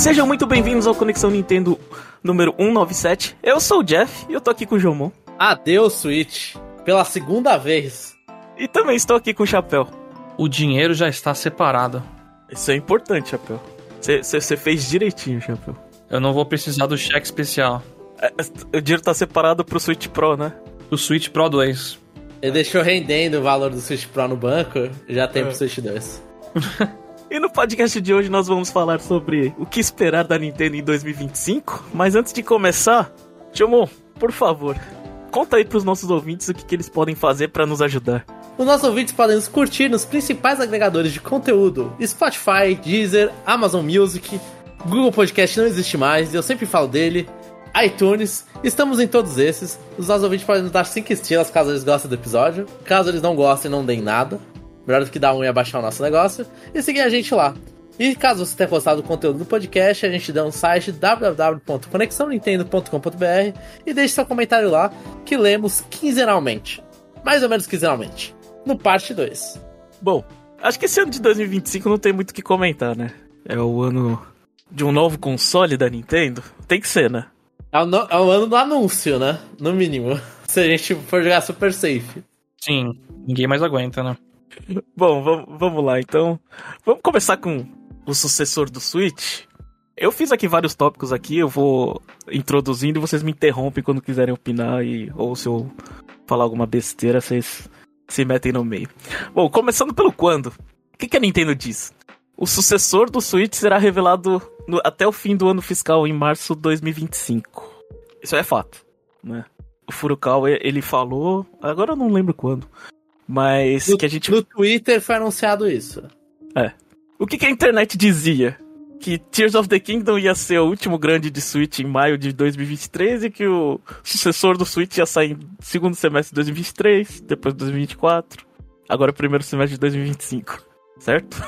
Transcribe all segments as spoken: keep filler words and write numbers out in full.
Sejam muito bem-vindos ao Conexão Nintendo número cento e noventa e sete. Eu sou o Jeff e eu tô aqui com o Jomon. Adeus, Switch. Pela segunda vez. E também estou aqui com o Chapéu. O dinheiro já está separado. Isso é importante, Chapéu. Você fez direitinho, Chapéu. Eu não vou precisar do cheque especial. É, o dinheiro tá separado pro Switch Pro, né? O Switch Pro dois. Ele deixou rendendo o valor do Switch Pro no banco, já tem é. pro Switch dois. E no podcast de hoje nós vamos falar sobre o que esperar da Nintendo em dois mil e vinte e cinco. Mas antes de começar, Jomon, por favor, conta aí pros nossos ouvintes o que, que eles podem fazer pra nos ajudar. Os nossos ouvintes podem nos curtir nos principais agregadores de conteúdo: Spotify, Deezer, Amazon Music, Google Podcast não existe mais, eu sempre falo dele, iTunes, estamos em todos esses. Os nossos ouvintes podem nos dar cinco estrelas caso eles gostem do episódio. Caso eles não gostem, não deem nada. Melhor do que dar um e abaixar o nosso negócio. E seguir a gente lá. E caso você tenha gostado do conteúdo do podcast, a gente dá um site w w w ponto conexão nintendo ponto com ponto b r e deixe seu comentário lá, que lemos quinzenalmente. Mais ou menos quinzenalmente. No parte dois. Bom, acho que esse ano de dois mil e vinte e cinco não tem muito o que comentar, né? É o ano de um novo console da Nintendo. Tem que ser, né? É o, no, é o ano do anúncio, né? No mínimo. Se a gente for jogar super safe. Sim, ninguém mais aguenta, né? Bom, vamos, vamos lá, então. Vamos começar com o sucessor do Switch. Eu fiz aqui vários tópicos aqui, eu vou introduzindo e vocês me interrompem quando quiserem opinar, e, ou se eu falar alguma besteira, vocês se metem no meio. Bom, começando pelo quando. O que, que a Nintendo diz? O sucessor do Switch será revelado no, até o fim do ano fiscal, em março de dois mil e vinte e cinco. Isso é fato, né? O Furukawa, ele falou, agora eu não lembro quando, mas no, que a gente... No Twitter foi anunciado isso. É. O que, que a internet dizia? Que Tears of the Kingdom ia ser o último grande de Switch em maio de dois mil e vinte e três e que o sucessor do Switch ia sair no segundo semestre de dois mil e vinte e três, depois de dois mil e vinte e quatro, agora primeiro semestre de dois mil e vinte e cinco, certo?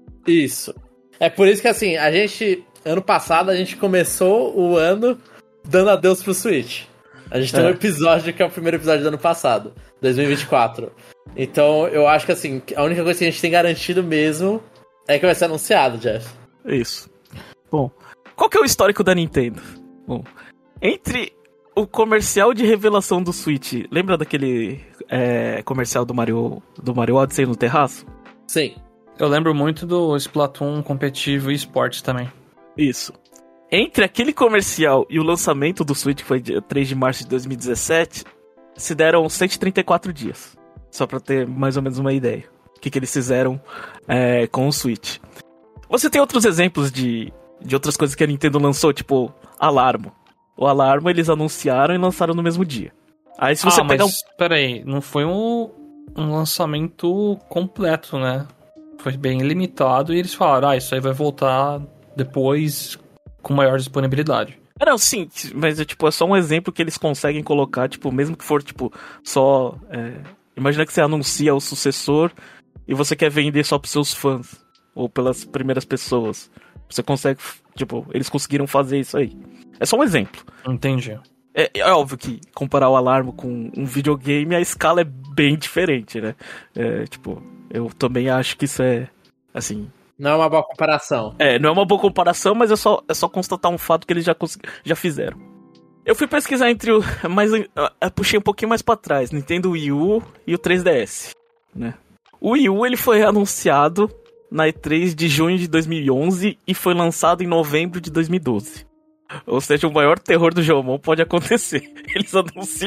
Isso. É por isso que, assim, a gente, ano passado, a gente começou o ano dando adeus pro Switch. A gente é. tem um episódio que é o primeiro episódio do ano passado, dois mil e vinte e quatro. Então, eu acho que, assim, a única coisa que a gente tem garantido mesmo é que vai ser anunciado, Jeff. Isso. Bom, qual que é o histórico da Nintendo? Bom, entre o comercial de revelação do Switch, lembra daquele é, comercial do Mario, do Mario Odyssey no terraço? Sim. Eu lembro muito do Splatoon competitivo e esportes também. Isso. Entre aquele comercial e o lançamento do Switch, que foi dia três de março de dois mil e dezessete, se deram cento e trinta e quatro dias. Só pra ter mais ou menos uma ideia. O que, que eles fizeram é, com o Switch. Você tem outros exemplos de, de outras coisas que a Nintendo lançou, tipo Alarmo. O Alarmo eles anunciaram e lançaram no mesmo dia. Aí se você ah, pegar mas um... peraí, não foi um, um lançamento completo, né? Foi bem limitado e eles falaram, ah, isso aí vai voltar depois com maior disponibilidade. Não, sim, mas é, tipo, é só um exemplo que eles conseguem colocar, tipo, mesmo que for, tipo, só... É... Imagina que você anuncia o sucessor e você quer vender só pros seus fãs, ou pelas primeiras pessoas. Você consegue, tipo, eles conseguiram fazer isso aí. É só um exemplo. Entendi. É, é óbvio que comparar o Alarmo com um videogame, a escala é bem diferente, né? É, tipo, eu também acho que isso é, assim... Não é uma boa comparação. É, não é uma boa comparação, mas é só, é só constatar um fato que eles já, consegu... já fizeram. Eu fui pesquisar entre o... Mas eu puxei um pouquinho mais pra trás. Nintendo Wii U e o três D S, né? O Wii U, ele foi anunciado na E três de junho de dois mil e onze e foi lançado em novembro de dois mil e doze. Ou seja, o maior terror do Jomon pode acontecer. Eles anunciam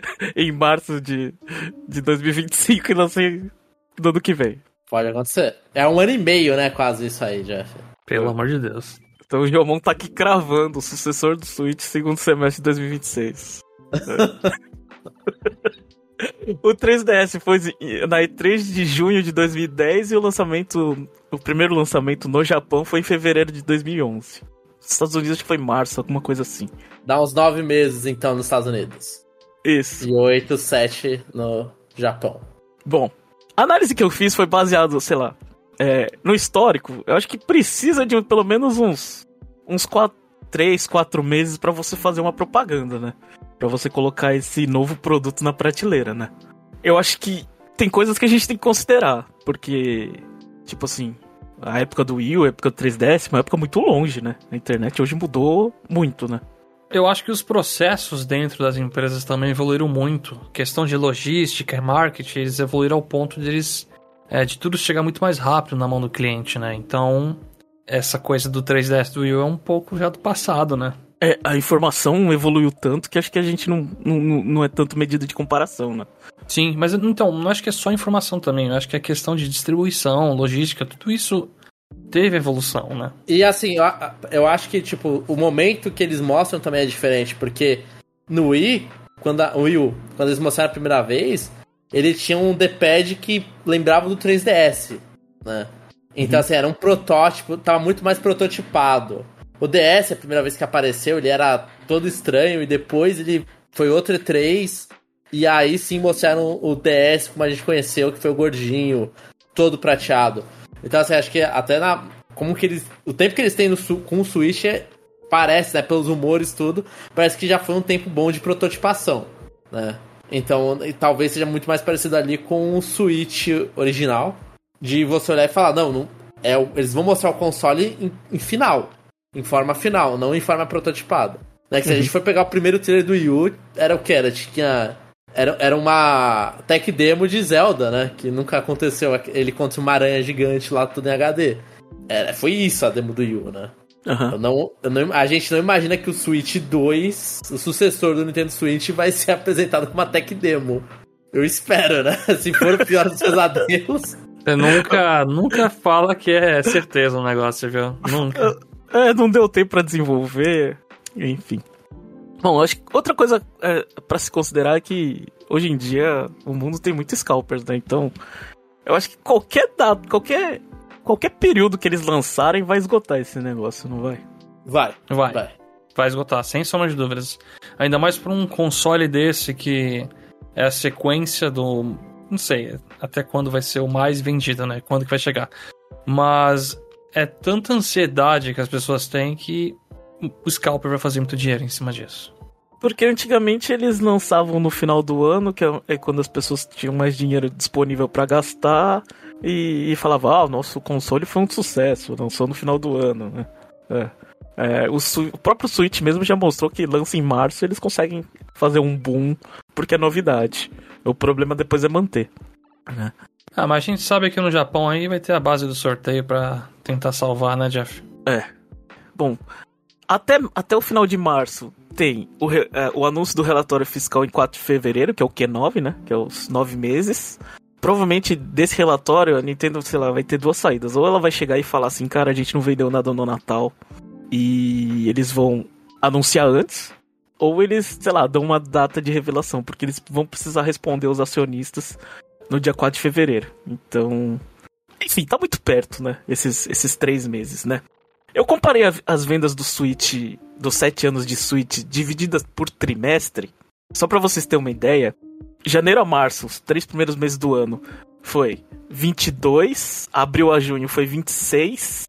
em março de, de dois mil e vinte e cinco e lançam no ano que vem. Pode acontecer. É um ano e meio, né, quase isso aí, Jeff. Pelo amor de Deus. Então o Jomon tá aqui cravando o sucessor do Switch segundo semestre de dois mil e vinte e seis. O três D S foi na E três de junho de dois mil e dez e o lançamento, o primeiro lançamento no Japão foi em fevereiro de dois mil e onze. Nos Estados Unidos acho que foi março, alguma coisa assim. Dá uns nove meses, então, nos Estados Unidos. Isso. E oito, sete no Japão. Bom, a análise que eu fiz foi baseado, sei lá, é, no histórico. Eu acho que precisa de pelo menos uns, uns quatro, três, quatro meses pra você fazer uma propaganda, né? Pra você colocar esse novo produto na prateleira, né? Eu acho que tem coisas que a gente tem que considerar, porque, tipo assim, a época do Wii U, a época do três D S, uma época muito longe, né? A internet hoje mudou muito, né? Eu acho que os processos dentro das empresas também evoluíram muito. Questão de logística e marketing, eles evoluíram ao ponto de, eles, é, de tudo chegar muito mais rápido na mão do cliente, né? Então, essa coisa do três D S do Wii U é um pouco já do passado, né? É, a informação evoluiu tanto que acho que a gente não, não, não é tanto medida de comparação, né? Sim, mas então, não acho que é só informação também. Eu acho que é questão de distribuição, logística, tudo isso teve evolução, né? E assim, eu, eu acho que, tipo, o momento que eles mostram também é diferente, porque no Wii, quando a, o Wii U, quando eles mostraram a primeira vez, ele tinha um D-pad que lembrava do três D S, né? Então, uhum. assim, era um protótipo, tava muito mais prototipado. O D S, a primeira vez que apareceu, ele era todo estranho, e depois ele foi outro E três, e aí sim mostraram o D S como a gente conheceu, que foi o gordinho, todo prateado. Então, assim, acho que até na... Como que eles... O tempo que eles têm no, com o Switch é, parece, né, pelos rumores tudo, parece que já foi um tempo bom de prototipação, né? Então, talvez seja muito mais parecido ali com o Switch original, de você olhar e falar, não, não é, eles vão mostrar o console em, em final, em forma final, não em forma prototipada. Né? Que se uhum. a gente for pegar o primeiro trailer do Wii U, era o que? Era, tinha, era, era uma tech demo de Zelda, né? Que nunca aconteceu, ele contra uma aranha gigante lá, tudo em H D. Era, foi isso a demo do Wii U, né? Uhum. Eu não, eu não, a gente não imagina que o Switch dois, o sucessor do Nintendo Switch, vai ser apresentado com uma tech demo. Eu espero, né? Se for o pior dos pesadelos. Você nunca, nunca fala que é certeza um negócio, viu? Nunca. É, não deu tempo pra desenvolver, enfim. Bom, acho que outra coisa é, pra se considerar é que hoje em dia o mundo tem muitos scalpers, né? Então, eu acho que qualquer dado, qualquer, qualquer período que eles lançarem vai esgotar esse negócio, não vai? Vai, vai. Vai, vai esgotar, sem sombra de dúvidas. Ainda mais pra um console desse que é a sequência do... Não sei até quando vai ser o mais vendido, né? Quando que vai chegar. Mas é tanta ansiedade que as pessoas têm que o scalper vai fazer muito dinheiro em cima disso. Porque antigamente eles lançavam no final do ano, que é quando as pessoas tinham mais dinheiro disponível pra gastar, e, e falavam, ah, o nosso console foi um sucesso, lançou no final do ano, né? É. É, o, o próprio Switch mesmo já mostrou que lança em março, eles conseguem fazer um boom, porque é novidade. O problema depois é manter, né? Ah, mas a gente sabe que no Japão aí vai ter a base do sorteio pra tentar salvar, né, Jeff? É. Bom, até, até o final de março tem o, é, o anúncio do relatório fiscal em quatro de fevereiro, que é o Q nove, né? Que é os nove meses. Provavelmente desse relatório a Nintendo, sei lá, vai ter duas saídas. Ou ela vai chegar e falar assim, cara, a gente não vendeu nada no Natal, e eles vão anunciar antes, ou eles, sei lá, dão uma data de revelação, porque eles vão precisar responder aos acionistas no dia quatro de fevereiro. Então, enfim, tá muito perto, né? Esses, esses três meses, né? Eu comparei a, as vendas do Switch, dos sete anos de Switch, divididas por trimestre, só pra vocês terem uma ideia. Janeiro a março, os três primeiros meses do ano, foi vinte e dois, abril a junho foi vinte e seis,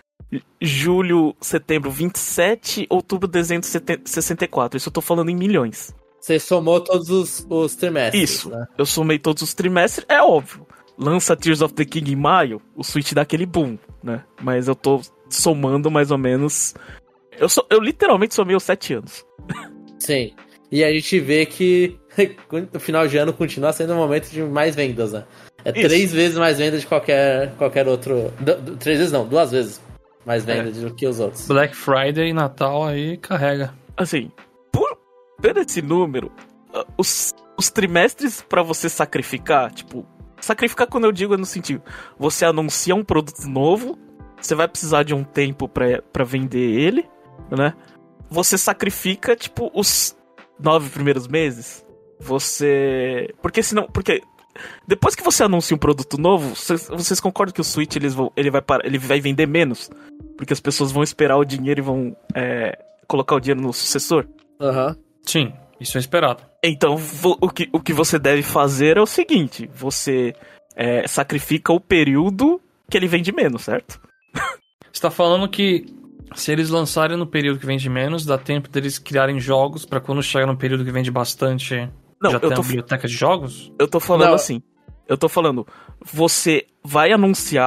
julho, setembro vinte e sete, outubro, dezembro sessenta e quatro. Isso eu tô falando em milhões. Você somou todos os, os trimestres. Isso, né? Eu somei todos os trimestres, é óbvio. Lança Tears of the King em maio, o Switch dá aquele boom, né? Mas eu tô somando mais ou menos... Eu, so, eu literalmente somei os sete anos. Sim, e a gente vê que no final de ano continua sendo um momento de mais vendas, né? É Isso. três vezes mais vendas de qualquer, qualquer outro... Du, três vezes não, duas vezes mais vendas é. do que os outros. Black Friday e Natal aí carrega. Assim, por, por esse número, os, os trimestres pra você sacrificar, tipo... Sacrificar quando eu digo é no sentido... Você anuncia um produto novo, você vai precisar de um tempo pra, pra vender ele, né? Você sacrifica, tipo, os nove primeiros meses. Você... Porque senão... Porque... Depois que você anuncia um produto novo, vocês, vocês concordam que o Switch eles vão, ele, vai para, ele vai vender menos? Porque as pessoas vão esperar o dinheiro e vão é, colocar o dinheiro no sucessor? Aham. Uhum. Sim, isso é esperado. Então, o que, o que você deve fazer é o seguinte: você é, sacrifica o período que ele vende menos, certo? Você tá falando que se eles lançarem no período que vende menos, dá tempo deles criarem jogos pra quando chegar no período que vende bastante... Não, já eu tem tô... uma biblioteca de jogos? Eu tô falando Não. assim. Eu tô falando, você vai anunciar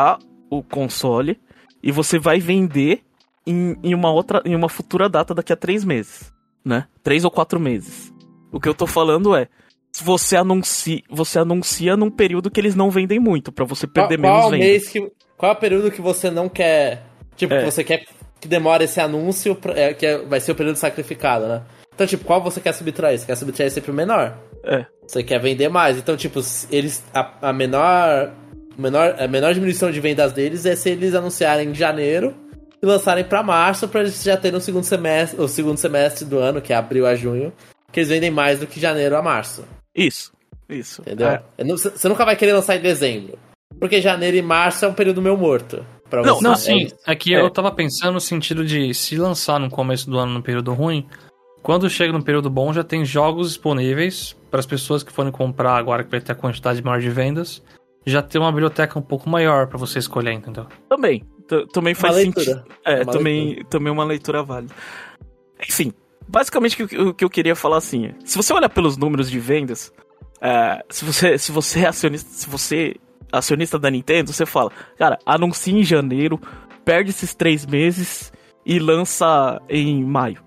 o console e você vai vender em, em uma outra, em uma futura data daqui a três meses, né? Três ou quatro meses. O que eu tô falando é, você anuncia, você anuncia num período que eles não vendem muito, pra você perder qual, menos qual vendas. Mês que, qual é o período que você não quer... Tipo, É. que você quer que demore esse anúncio, pra, é, que é, vai ser o período sacrificado, né? Então, tipo, qual você quer subtrair? Você quer subtrair sempre o menor. É. Você quer vender mais. Então, tipo, eles a, a menor, menor a menor diminuição de vendas deles é se eles anunciarem em janeiro e lançarem pra março, pra eles já terem o segundo semestre, o segundo semestre do ano, que é abril a junho, que eles vendem mais do que janeiro a março. Isso, isso. Entendeu? É. Você nunca vai querer lançar em dezembro. Porque janeiro e março é um período meio morto. Pra Não, você. Não, É sim. isso. É que É. eu tava pensando no sentido de se lançar no começo do ano num período ruim, quando chega num período bom já tem jogos disponíveis para as pessoas que forem comprar agora que vai ter a quantidade maior de vendas, já ter uma biblioteca um pouco maior para você escolher, entendeu? Também. T- também faz leitura. sentido. É, Uma também, leitura. também uma leitura válida. Enfim, basicamente o que, o que eu queria falar assim é, se você olhar pelos números de vendas, é, se, você, se você é acionista, se você é acionista da Nintendo, você fala, cara, anuncia em janeiro, perde esses três meses e lança em maio.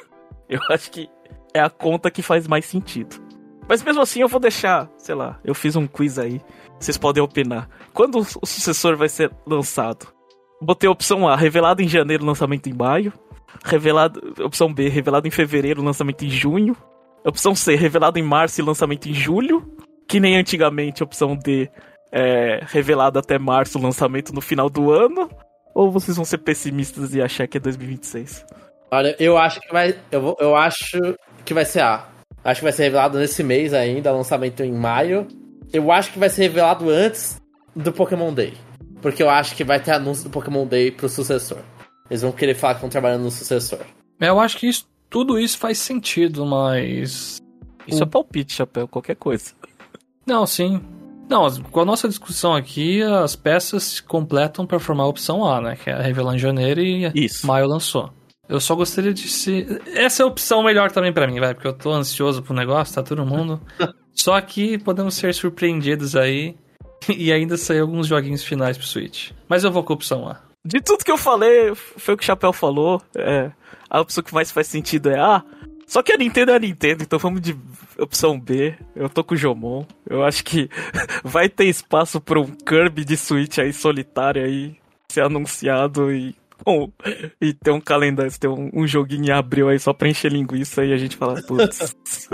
Eu acho que é a conta que faz mais sentido. Mas mesmo assim eu vou deixar, sei lá, eu fiz um quiz aí, vocês podem opinar. Quando o sucessor vai ser lançado? Botei a opção A, revelado em janeiro, lançamento em maio. Revelado, opção B, revelado em fevereiro, lançamento em junho. Opção C, revelado em março e lançamento em julho. Que nem antigamente, opção D, é, revelado até março, lançamento no final do ano. Ou vocês vão ser pessimistas e achar que é dois mil e vinte e seis? Olha, eu acho que vai. Eu, vou, eu acho que vai ser A. Acho que vai ser revelado nesse mês ainda, lançamento em maio. Eu acho que vai ser revelado antes do Pokémon Day. Porque eu acho que vai ter anúncio do Pokémon Day pro sucessor. Eles vão querer falar que estão trabalhando no sucessor. Eu acho que isso, tudo isso faz sentido, mas... Isso é palpite, Chapéu, qualquer coisa. Não, sim. Não, as- com a nossa discussão aqui, as peças se completam para formar a opção A, né? Que é revelar em janeiro e Isso. maio lançou. Eu só gostaria de se... Essa é a opção melhor também pra mim, vai, porque eu tô ansioso pro negócio, tá todo mundo. Só que podemos ser surpreendidos aí e ainda sair alguns joguinhos finais pro Switch. Mas eu vou com a opção A. De tudo que eu falei, foi o que o Chapéu falou. É, a opção que mais faz sentido é A. Só que a Nintendo é a Nintendo, então vamos de opção B. Eu tô com o Jomon. Eu acho que vai ter espaço pra um Kirby de Switch aí solitário aí ser anunciado e, bom, e ter um calendário, ter um, um joguinho em abril aí só pra encher linguiça e a gente fala, putz.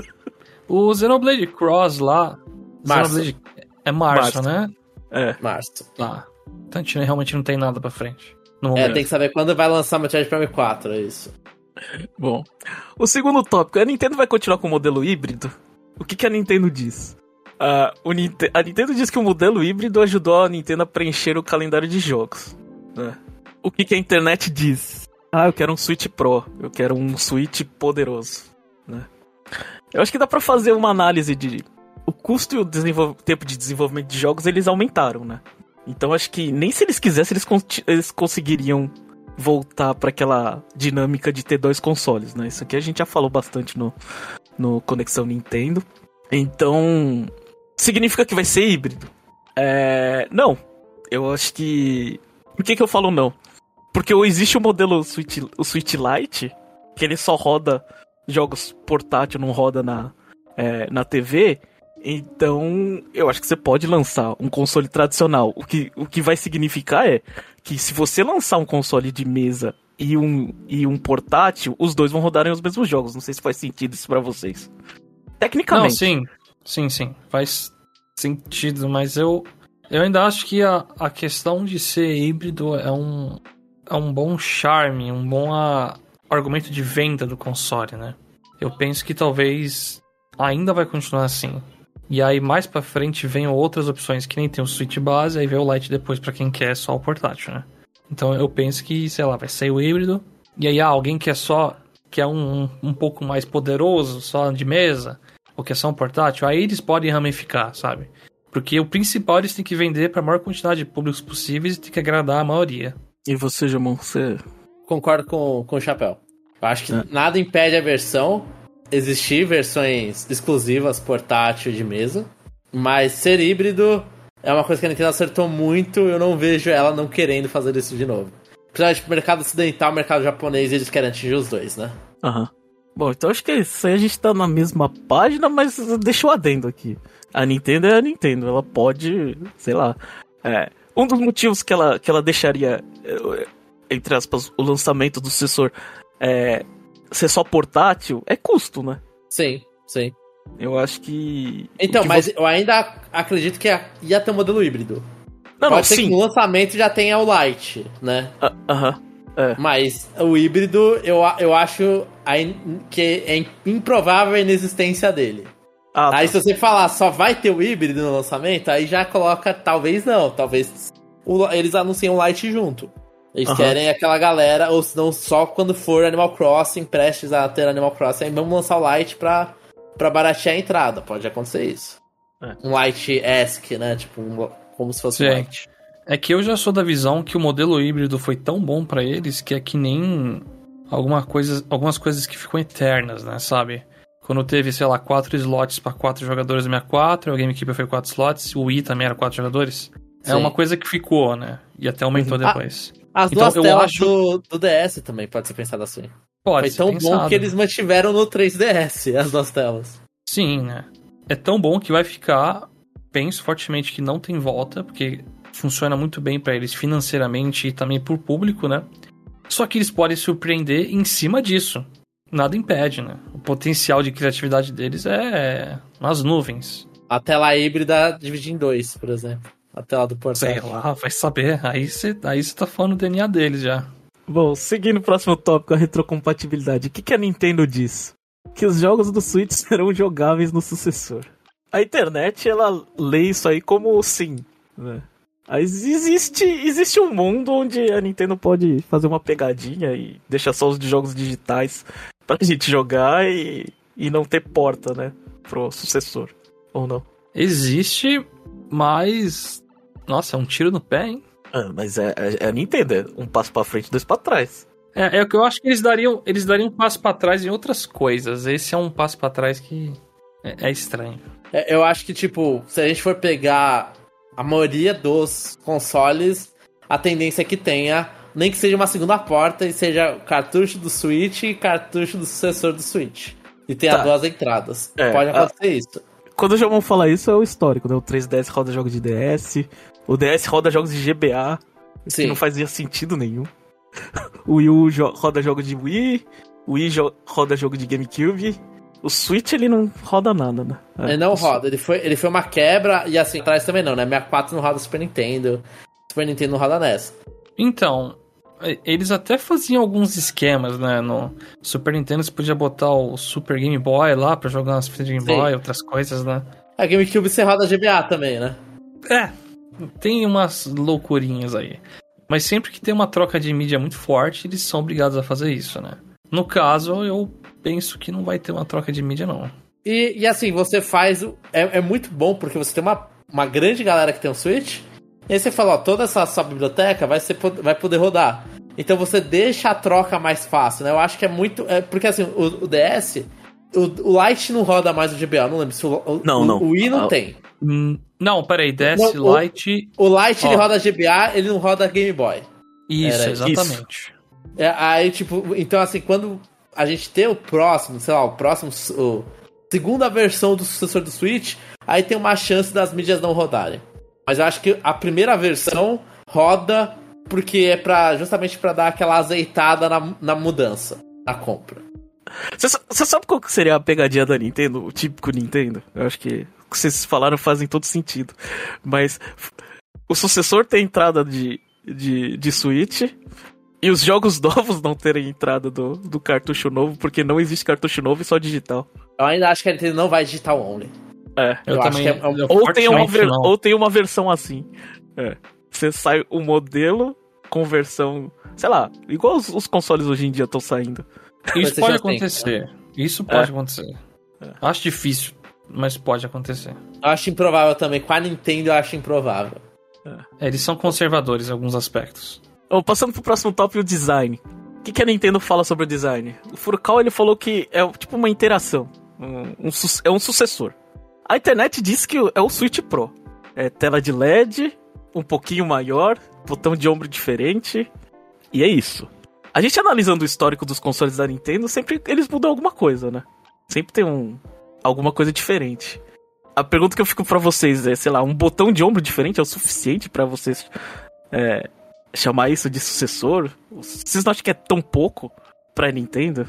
O Xenoblade Cross lá... Março. Xenoblade... É março, Março. né? É. Março. Ah, então a gente realmente não tem nada pra frente. No É, momento. tem que saber quando vai lançar o Metroid Prime quatro, é isso. Bom, o segundo tópico, a Nintendo vai continuar com o modelo híbrido? O que, que a Nintendo diz? Ah, o Ninte- a Nintendo diz que o modelo híbrido ajudou a Nintendo a preencher o calendário de jogos, né? O que, que a internet diz? Ah, eu quero um Switch Pro, eu quero um Switch poderoso, né? Eu acho que dá pra fazer uma análise de... O custo e o desenvol- tempo de desenvolvimento de jogos, eles aumentaram, né? Então acho que nem se eles quisessem, eles, con- eles conseguiriam voltar pra aquela dinâmica de ter dois consoles, né? Isso aqui a gente já falou bastante no, no Conexão Nintendo. Então, significa que vai ser híbrido? É... Não. Eu acho que... Por que que eu falo não? Porque existe o modelo Switch, o Switch Lite, que ele só roda jogos portátil, não roda na, é, na T V. Então, eu acho que você pode lançar um console tradicional. O que, o que vai significar é que se você lançar um console de mesa e um, e um portátil, os dois vão rodar os mesmos jogos. Não sei se faz sentido isso pra vocês. Tecnicamente. Não, sim. Sim, sim. Faz sentido, mas eu, eu ainda acho que a, a questão de ser híbrido é um, é um bom charme, um bom a, argumento de venda do console, né? Eu penso que talvez ainda vai continuar assim. E aí mais pra frente venham outras opções que nem tem o Switch base, aí vem o Lite depois pra quem quer só o portátil, né? Então eu penso que, sei lá, vai sair o híbrido, e aí ah, alguém que é só, que é um, um, um pouco mais poderoso, só de mesa, ou que é só um portátil, aí eles podem ramificar, sabe? Porque o principal eles têm que vender pra maior quantidade de públicos possíveis e tem que agradar a maioria. E você, Jamon, você... Concordo com, com o Chapéu. Eu acho que É. nada impede a versão existir versões exclusivas portátil de mesa, mas ser híbrido é uma coisa que a Nintendo acertou muito, eu não vejo ela não querendo fazer isso de novo. Principalmente pro mercado ocidental, mercado japonês, eles querem atingir os dois, né? Aham. Uhum. Bom, então acho que é isso aí, a gente tá na mesma página, mas deixa eu adendo aqui. A Nintendo é a Nintendo, ela pode, sei lá... É, um dos motivos que ela, que ela deixaria, entre aspas, o lançamento do sucessor é, ser só portátil é custo, né? Sim, sim. Eu acho que... Então, que mas você... eu ainda acredito que ia ter um modelo híbrido. Não, Pode não, ser sim. que no lançamento já tenha o Lite, né? Aham. Uh, uh-huh. É. Mas o híbrido, eu, eu acho que é improvável a inexistência dele. Ah, tá. Aí se você falar só vai ter o híbrido no lançamento, aí já coloca, talvez não, talvez o, eles anunciem o Lite junto. Eles uhum. querem aquela galera, ou se não só quando for Animal Crossing, prestes a ter Animal Crossing, aí vamos lançar o Lite pra, pra baratear a entrada, pode acontecer isso. É. Um Lite-esque, né, tipo, um, como se fosse Sim. um Lite. É que eu já sou da visão que o modelo híbrido foi tão bom pra eles que é que nem alguma coisa, algumas coisas que ficam eternas, né, sabe? Quando teve, sei lá, quatro slots pra quatro jogadores no sessenta e quatro, o GameCube foi quatro slots, o Wii também era quatro jogadores. Sim. É uma coisa que ficou, né? E até aumentou uhum. depois. Ah, as então, duas telas acho... do, do D S também pode ser pensado assim. Pode foi tão pensado. bom que eles mantiveram no três D S as duas telas. Sim, né? É tão bom que vai ficar, penso fortemente que não tem volta, porque funciona muito bem pra eles financeiramente e também por público, né? Só que eles podem surpreender em cima disso. Nada impede, né? O potencial de criatividade deles é nas nuvens. A tela híbrida divide em dois, por exemplo. A tela do portátil. Sei lá, vai saber. Aí você aí tá falando do D N A deles já. Bom, seguindo o próximo tópico, a retrocompatibilidade. O que, que a Nintendo diz? Que os jogos do Switch serão jogáveis no sucessor. A internet, ela lê isso aí como sim, né? Mas existe, existe um mundo onde a Nintendo pode fazer uma pegadinha e deixar só os jogos digitais pra gente jogar e, e não ter porta, né, pro sucessor, ou não? Existe, mas... Nossa, é um tiro no pé, hein? Ah, mas é, é, é a Nintendo, é um passo pra frente e dois pra trás. É, é o que eu acho que eles dariam, eles dariam um passo pra trás em outras coisas. Esse é um passo pra trás que é, é estranho. É, eu acho que, tipo, se a gente for pegar a maioria dos consoles, a tendência é que tenha, nem que seja uma segunda porta e seja cartucho do Switch e cartucho do sucessor do Switch. E tenha tá. duas entradas. É, Pode acontecer a... isso. Quando o João fala isso, é o histórico, né? O três D S roda jogos de D S, o D S roda jogos de G B A, Sim. que não fazia sentido nenhum. O Wii U jo- roda jogo de Wii, o Wii jo- roda jogo de GameCube. O Switch, ele não roda nada, né? É, ele não roda, ele foi, ele foi uma quebra, e assim, atrás também não, né? sessenta e quatro não roda Super Nintendo, Super Nintendo não roda N E S. Então, eles até faziam alguns esquemas, né? No Super Nintendo você podia botar o Super Game Boy lá pra jogar umas fitas de Game Sim. Boy, outras coisas, né? A GameCube você roda G B A também, né? É, tem umas loucurinhas aí. Mas sempre que tem uma troca de mídia muito forte, eles são obrigados a fazer isso, né? No caso, eu penso que não vai ter uma troca de mídia, não. E, e assim, você faz... É, é muito bom, porque você tem uma, uma grande galera que tem um Switch, e aí você fala, ó, toda essa sua biblioteca vai, ser, vai poder rodar. Então você deixa a troca mais fácil, né? Eu acho que é muito... É, porque assim, o, o D S, o, o Lite não roda mais o G B A, não lembro se o, o, não, o, não. o Wii não ah, tem. Hum, não, peraí, D S, não, Lite... O, o Lite, ó, ele roda G B A, ele não roda Game Boy. Isso, Era exatamente. Isso. É, aí, tipo, então assim, quando a gente tem o próximo, sei lá, o próximo, o segunda versão do sucessor do Switch, aí tem uma chance das mídias não rodarem. Mas eu acho que a primeira versão roda porque é pra, justamente pra dar aquela azeitada na, na mudança, na compra. Você sabe qual que seria a pegadinha da Nintendo, o típico Nintendo? Eu acho que o que vocês falaram fazem todo sentido. Mas o sucessor tem entrada de, de, de Switch e os jogos novos não terem entrada do, do cartucho novo, porque não existe cartucho novo e só digital. Eu ainda acho que a Nintendo não vai digital only. É, eu, eu também. Acho que é, ou, tem uma ver, ou tem uma versão assim. É. Você sai o modelo com versão, sei lá, igual os, os consoles hoje em dia estão saindo. Isso pode acontecer. Tem, né? Isso pode é. acontecer. É. Acho difícil, mas pode acontecer. Eu acho improvável também. Com a Nintendo eu acho improvável. É. Eles são conservadores em alguns aspectos. Oh, passando pro próximo tópico, o design. O que, que a Nintendo fala sobre o design? O Furukawa, ele falou que é tipo uma interação. Um, um, é um sucessor. A internet diz que é o Switch Pro. é, tela de L E D, um pouquinho maior, botão de ombro diferente, e é isso. A gente analisando o histórico dos consoles da Nintendo, sempre eles mudam alguma coisa, né? Sempre tem um, alguma coisa diferente. A pergunta que eu fico pra vocês é, sei lá, um botão de ombro diferente é o suficiente pra vocês é, chamar isso de sucessor? Vocês não acham que é tão pouco pra Nintendo?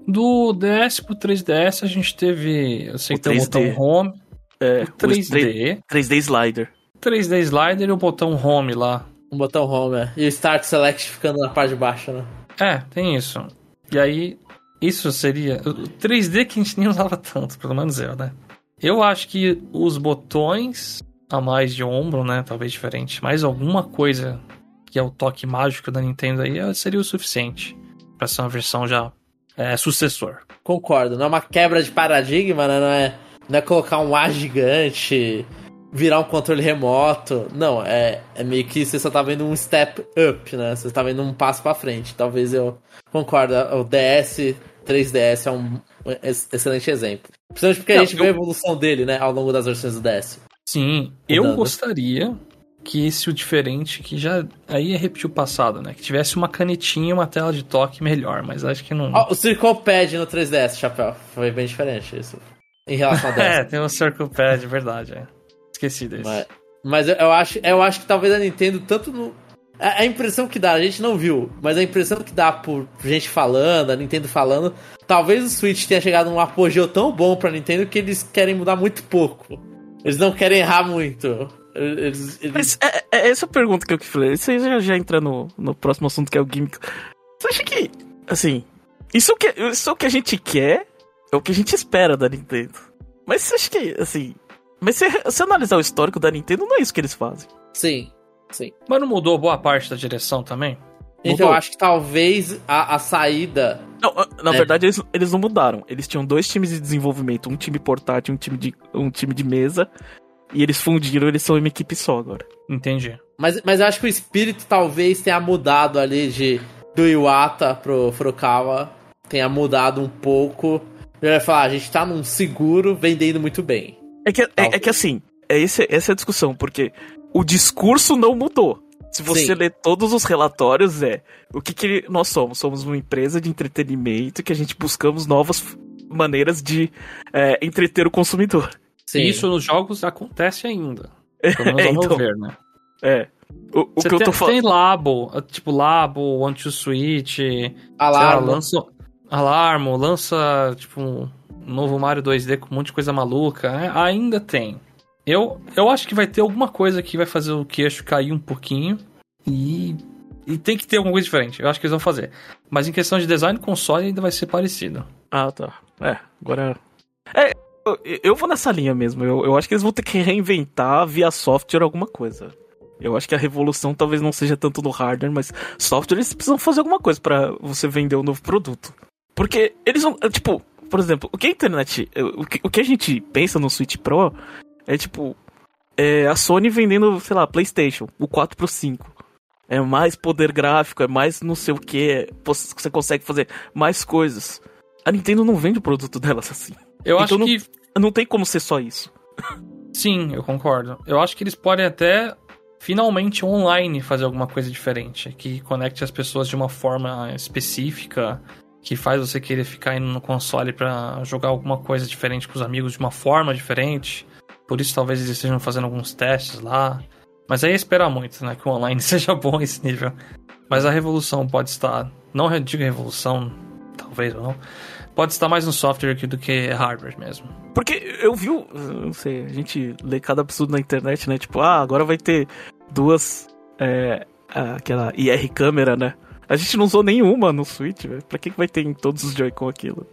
Do D S pro três D S a gente teve, eu sei que tem o botão Home, é, o três D, três D Slider. três D Slider e o botão Home lá. Um botão Home, é. E o Start Select ficando na parte de baixo, né? É, tem isso. E aí, isso seria... O três D que a gente nem usava tanto, pelo menos eu, né? Eu acho que os botões a mais de ombro, né? Talvez diferente. Mais alguma coisa que é o toque mágico da Nintendo aí seria o suficiente pra ser uma versão já é, sucessor. Concordo. Não é uma quebra de paradigma, né? Não é, não é colocar um A gigante, virar um controle remoto. Não, é, é meio que você só tá vendo um step up, né? Você tá vendo um passo pra frente. Talvez eu concordo. O D S, três D S é um excelente exemplo. Principalmente porque não, a gente eu... vê a evolução dele, né? Ao longo das versões do D S. Sim, eu Mudando. gostaria que esse o diferente, que já aí é repetir o passado, né? Que tivesse uma canetinha e uma tela de toque melhor, mas acho que não... Oh, o Circle Pad no três D S, Chapéu, foi bem diferente isso, em relação ao D S. É, tem o Circle Pad, verdade, é. Esqueci desse. Mas, mas eu, eu, acho, eu acho que talvez a Nintendo, tanto no... A, a impressão que dá, a gente não viu, mas a impressão que dá por gente falando, a Nintendo falando, talvez o Switch tenha chegado num apogeu tão bom pra Nintendo que eles querem mudar muito pouco. Eles não querem errar muito. Eles, eles... Mas é, é essa a pergunta que eu falei. Isso aí já, já entra no, no próximo assunto, que é o gimmick. Você acha que, assim, isso que, isso é o que a gente quer, é o que a gente espera da Nintendo. Mas você acha que, assim... Mas se você analisar o histórico da Nintendo, não é isso que eles fazem. Sim, sim. Mas não mudou boa parte da direção também? Então Mudou. Eu acho que talvez a, a saída... Não, na é. verdade, eles, eles não mudaram. Eles tinham dois times de desenvolvimento, um time portátil e um time de, um time de mesa. E eles fundiram, eles são uma equipe só agora. Entendi. Mas, mas eu acho que o espírito talvez tenha mudado ali de, do Iwata pro Furukawa. Tenha mudado um pouco. Ele vai falar, a gente tá num seguro vendendo muito bem. É que, é, é que assim, é esse, essa é a discussão, porque o discurso não mudou. Se você Sim. ler todos os relatórios, é o que, que nós somos. Somos uma empresa de entretenimento que a gente buscamos novas maneiras de é, entreter o consumidor. Sim. Isso nos jogos acontece ainda. Pelo menos ao meu então, ver, né? É. O, o que tem, eu tô falando... Tem Labo, tipo Labo, One to Switch, Alarmo. Lá, lança Alarmo, lança tipo um novo Mario dois D com um monte de coisa maluca. É, ainda tem. Eu, eu acho que vai ter alguma coisa que vai fazer o queixo cair um pouquinho e, e tem que ter alguma coisa diferente. Eu acho que eles vão fazer. Mas em questão de design console ainda vai ser parecido. Ah, tá. É, agora... É, eu, eu vou nessa linha mesmo. Eu, eu acho que eles vão ter que reinventar via software alguma coisa. Eu acho que a revolução talvez não seja tanto no hardware, mas software eles precisam fazer alguma coisa pra você vender um novo produto. Porque eles vão... Tipo, por exemplo, o que a internet... O que, o que a gente pensa no Switch Pro é tipo... É a Sony vendendo, sei lá, PlayStation, o quatro pro cinco. É mais poder gráfico, é mais não sei o que. Você consegue fazer mais coisas. A Nintendo não vende o produto delas assim. Eu então acho não, que... não tem como ser só isso. Sim, eu concordo. Eu acho que eles podem até... finalmente online fazer alguma coisa diferente, que conecte as pessoas de uma forma específica, que faz você querer ficar indo no console pra jogar alguma coisa diferente com os amigos de uma forma diferente. Por isso talvez eles estejam fazendo alguns testes lá. Mas aí é esperar muito, né, que o online seja bom nesse nível. Mas a revolução pode estar, não digo revolução, talvez ou não, pode estar mais no software do que hardware mesmo. Porque eu vi, não sei, a gente lê cada absurdo na internet, né? Tipo, ah, agora vai ter duas, é, aquela I R câmera, né? A gente não usou nenhuma no Switch, velho. Pra que vai ter em todos os Joy-Con aquilo?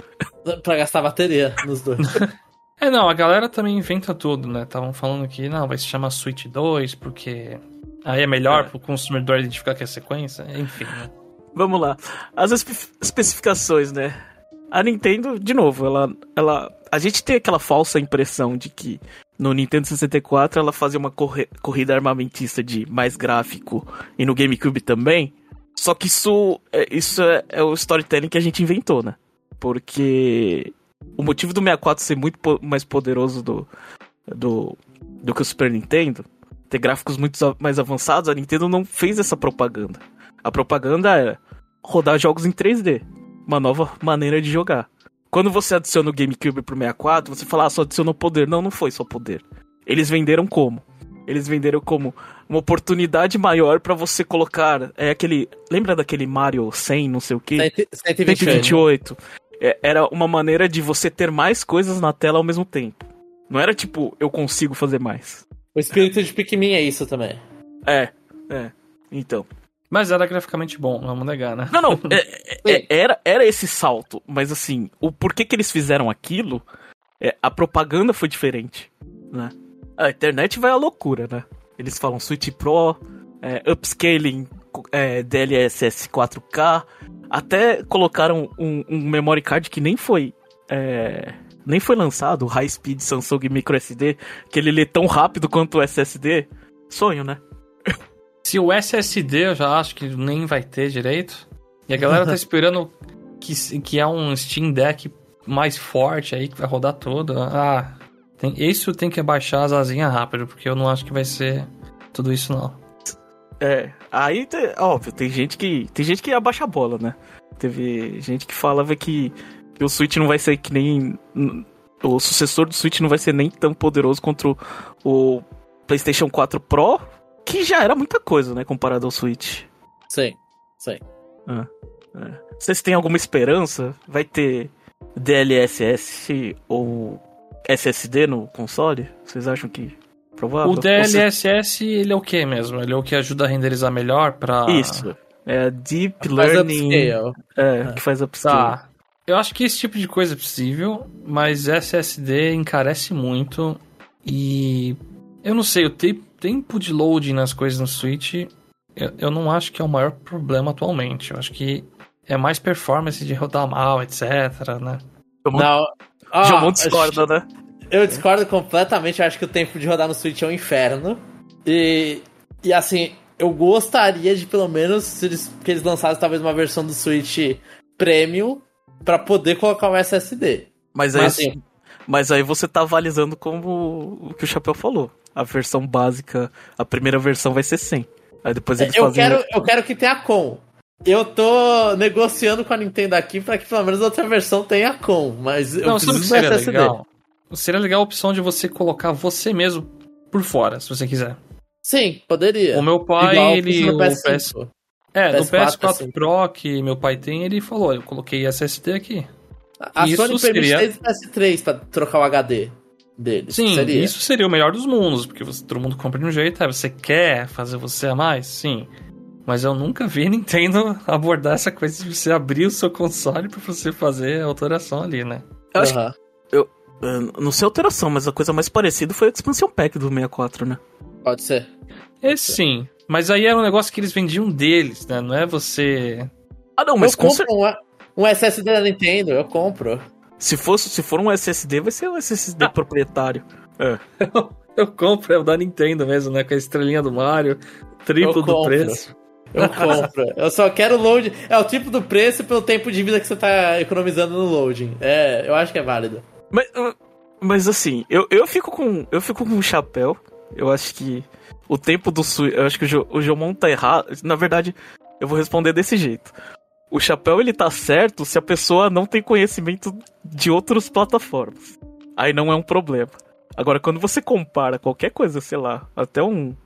Pra gastar bateria nos dois. É, não, a galera também inventa tudo, né? Estavam falando que, não, vai se chamar Switch dois, porque aí é melhor é. pro consumidor identificar que é sequência, enfim, né? Vamos lá. As espe- especificações, né? A Nintendo, de novo, ela, ela... A gente tem aquela falsa impressão de que no Nintendo sessenta e quatro ela fazia uma corre- corrida armamentista de mais gráfico e no GameCube também. Só que isso, é, isso é, é o storytelling que a gente inventou, né? Porque o motivo do sessenta e quatro ser muito po- mais poderoso do, do, do que o Super Nintendo, ter gráficos muito mais avançados, a Nintendo não fez essa propaganda. A propaganda era rodar jogos em três D, uma nova maneira de jogar. Quando você adiciona o GameCube pro sessenta e quatro, você fala, ah, só adicionou poder. Não, não foi só poder. Eles venderam como? Eles venderam como uma oportunidade maior pra você colocar... É aquele... Lembra daquele Mario cem, não sei o quê? cento e vinte e oito. É, era uma maneira de você ter mais coisas na tela ao mesmo tempo. Não era tipo, eu consigo fazer mais. O espírito de Pikmin é isso também. É, é. Então... Mas era graficamente bom, não vamos negar, né? Não, não, é, é, era, era esse salto, mas assim, o porquê que eles fizeram aquilo, é, a propaganda foi diferente, né? A internet vai à loucura, né? Eles falam Switch Pro, é, upscaling, é, D L S S quatro K, até colocaram um, um memory card que nem foi, é, nem foi lançado, o High Speed Samsung Micro S D, que ele lê tão rápido quanto o S S D, sonho, né? Se o S S D eu já acho que nem vai ter direito. E a galera tá esperando que, que é um Steam Deck mais forte aí, que vai rodar tudo. Ah, tem, isso tem que abaixar as asinhas rápido, porque eu não acho que vai ser tudo isso não. É, aí, óbvio, tem gente que tem gente que abaixa a bola, né? Teve gente que falava que, que o Switch não vai ser que nem... O sucessor do Switch não vai ser nem tão poderoso contra o, o PlayStation quatro Pro, que já era muita coisa, né, comparado ao Switch. Sim, sim. Ah, é. Vocês têm alguma esperança? Vai ter D L S S ou S S D no console? Vocês acham que é provável? O D L S S, ele é o que mesmo? Ele é o que ajuda a renderizar melhor pra... Isso. É Deep Learning. É, é, que faz upscale. Tá. Eu acho que esse tipo de coisa é possível, mas S S D encarece muito e... Eu não sei, o te- tempo de loading nas coisas no Switch, eu, eu não acho que é o maior problema atualmente. Eu acho que é mais performance de rodar mal, etc, né? Não. Ah, Jomon discorda, né? Eu discordo completamente. Eu acho que o tempo de rodar no Switch é um inferno. E, e assim, eu gostaria de pelo menos se eles, que eles lançassem talvez uma versão do Switch Premium pra poder colocar o S S D. Mas aí, Mas, assim, mas aí você tá avalizando como o que o Chapéu falou. A versão básica, a primeira versão vai ser cem. Aí depois eles eu fazem... Quero, eu quero que tenha com. Eu tô negociando com a Nintendo aqui pra que pelo menos a outra versão tenha com, mas eu não, preciso do seria S S D. legal. Seria legal a opção de você colocar você mesmo por fora, se você quiser. Sim, poderia. O meu pai, Igual ele... no O P S cinco. P S... É, P S quatro, no P S quatro assim. Pro que meu pai tem, ele falou, eu coloquei S S D aqui. A Isso Sony permite seria- desde o P S três pra trocar o H D deles. Sim, seria. isso seria o melhor dos mundos, porque você, todo mundo compra de um jeito, aí você quer fazer você a mais? Sim. Mas eu nunca vi Nintendo abordar essa coisa de você abrir o seu console pra você fazer a alteração ali, né? Eu acho Aham. que, eu, eu não sei a alteração, mas a coisa mais parecida foi a expansão pack do sessenta e quatro, né? Pode ser. Esse sim. Mas aí era um negócio que eles vendiam deles, né? Não é você... Ah, não, mas eu com compro cer- um, um S S D da Nintendo, eu compro. se, fosse, se for um S S D, vai ser um S S D proprietário. É. Eu compro, é o da Nintendo mesmo, né? Com a estrelinha do Mario, triplo Eu do compro. preço. Eu compro. Eu só quero load. É o tipo do preço pelo tempo de vida que você tá economizando no loading. É, eu acho que é válido. Mas, mas assim, eu, eu fico com eu fico com o chapéu. Eu acho que o tempo do Switch... Eu acho que o, jo, o Jomon tá errado. Na verdade, eu vou responder desse jeito. O chapéu, ele tá certo se a pessoa não tem conhecimento de outras plataformas. Aí não é um problema. Agora, quando você compara qualquer coisa, sei lá, até um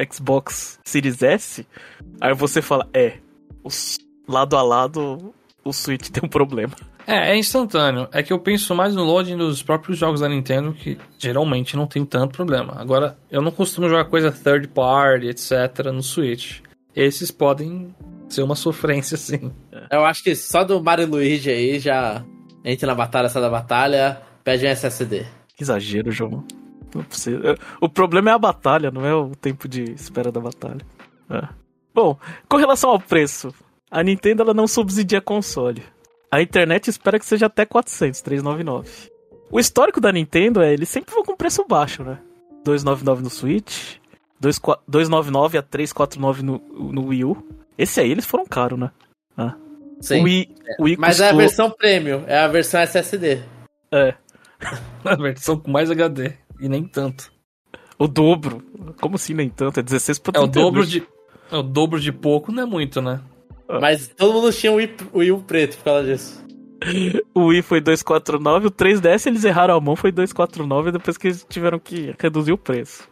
Xbox Series S, aí você fala, é, os, lado a lado, o Switch tem um problema. É, é instantâneo. É que eu penso mais no loading dos próprios jogos da Nintendo, que geralmente não tem tanto problema. Agora, eu não costumo jogar coisa third party, etcétera no Switch. Esses podem ser uma sofrência, sim. Eu acho que só do Mario e Luigi aí já entra na batalha, sai da batalha, pede um S S D. Que exagero, Jomon. Não é possível. O problema é a batalha, não é o tempo de espera da batalha. É. Bom, com relação ao preço, a Nintendo ela não subsidia console. A internet espera que seja até quatrocentos, trezentos e noventa e nove. O histórico da Nintendo é, eles sempre vão com preço baixo, né? duzentos e noventa e nove no Switch, duzentos e noventa e nove a trezentos e quarenta e nove no, no Wii U. Esse aí eles foram caros, né? Ah. Sim. O Wii, o Wii Mas custou... é a versão Premium, é a versão S S D. É. A versão com mais H D. E nem tanto. O dobro. Como assim nem tanto? É dezesseis por É o dobro de. É o dobro de pouco, não é muito, né? Mas todo mundo tinha o Wii, o Wii preto por causa disso. O Wii foi duzentos e quarenta e nove, o três D S eles erraram a mão, foi duzentos e quarenta e nove depois que eles tiveram que reduzir o preço.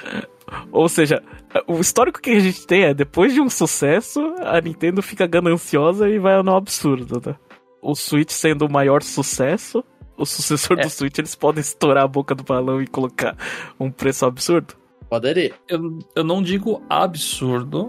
Ou seja, o histórico que a gente tem é, depois de um sucesso, a Nintendo fica gananciosa e vai no absurdo, né? O Switch sendo o maior sucesso, o sucessor É. do Switch, eles podem estourar a boca do balão e colocar um preço absurdo? Poderia. Eu, eu não digo absurdo,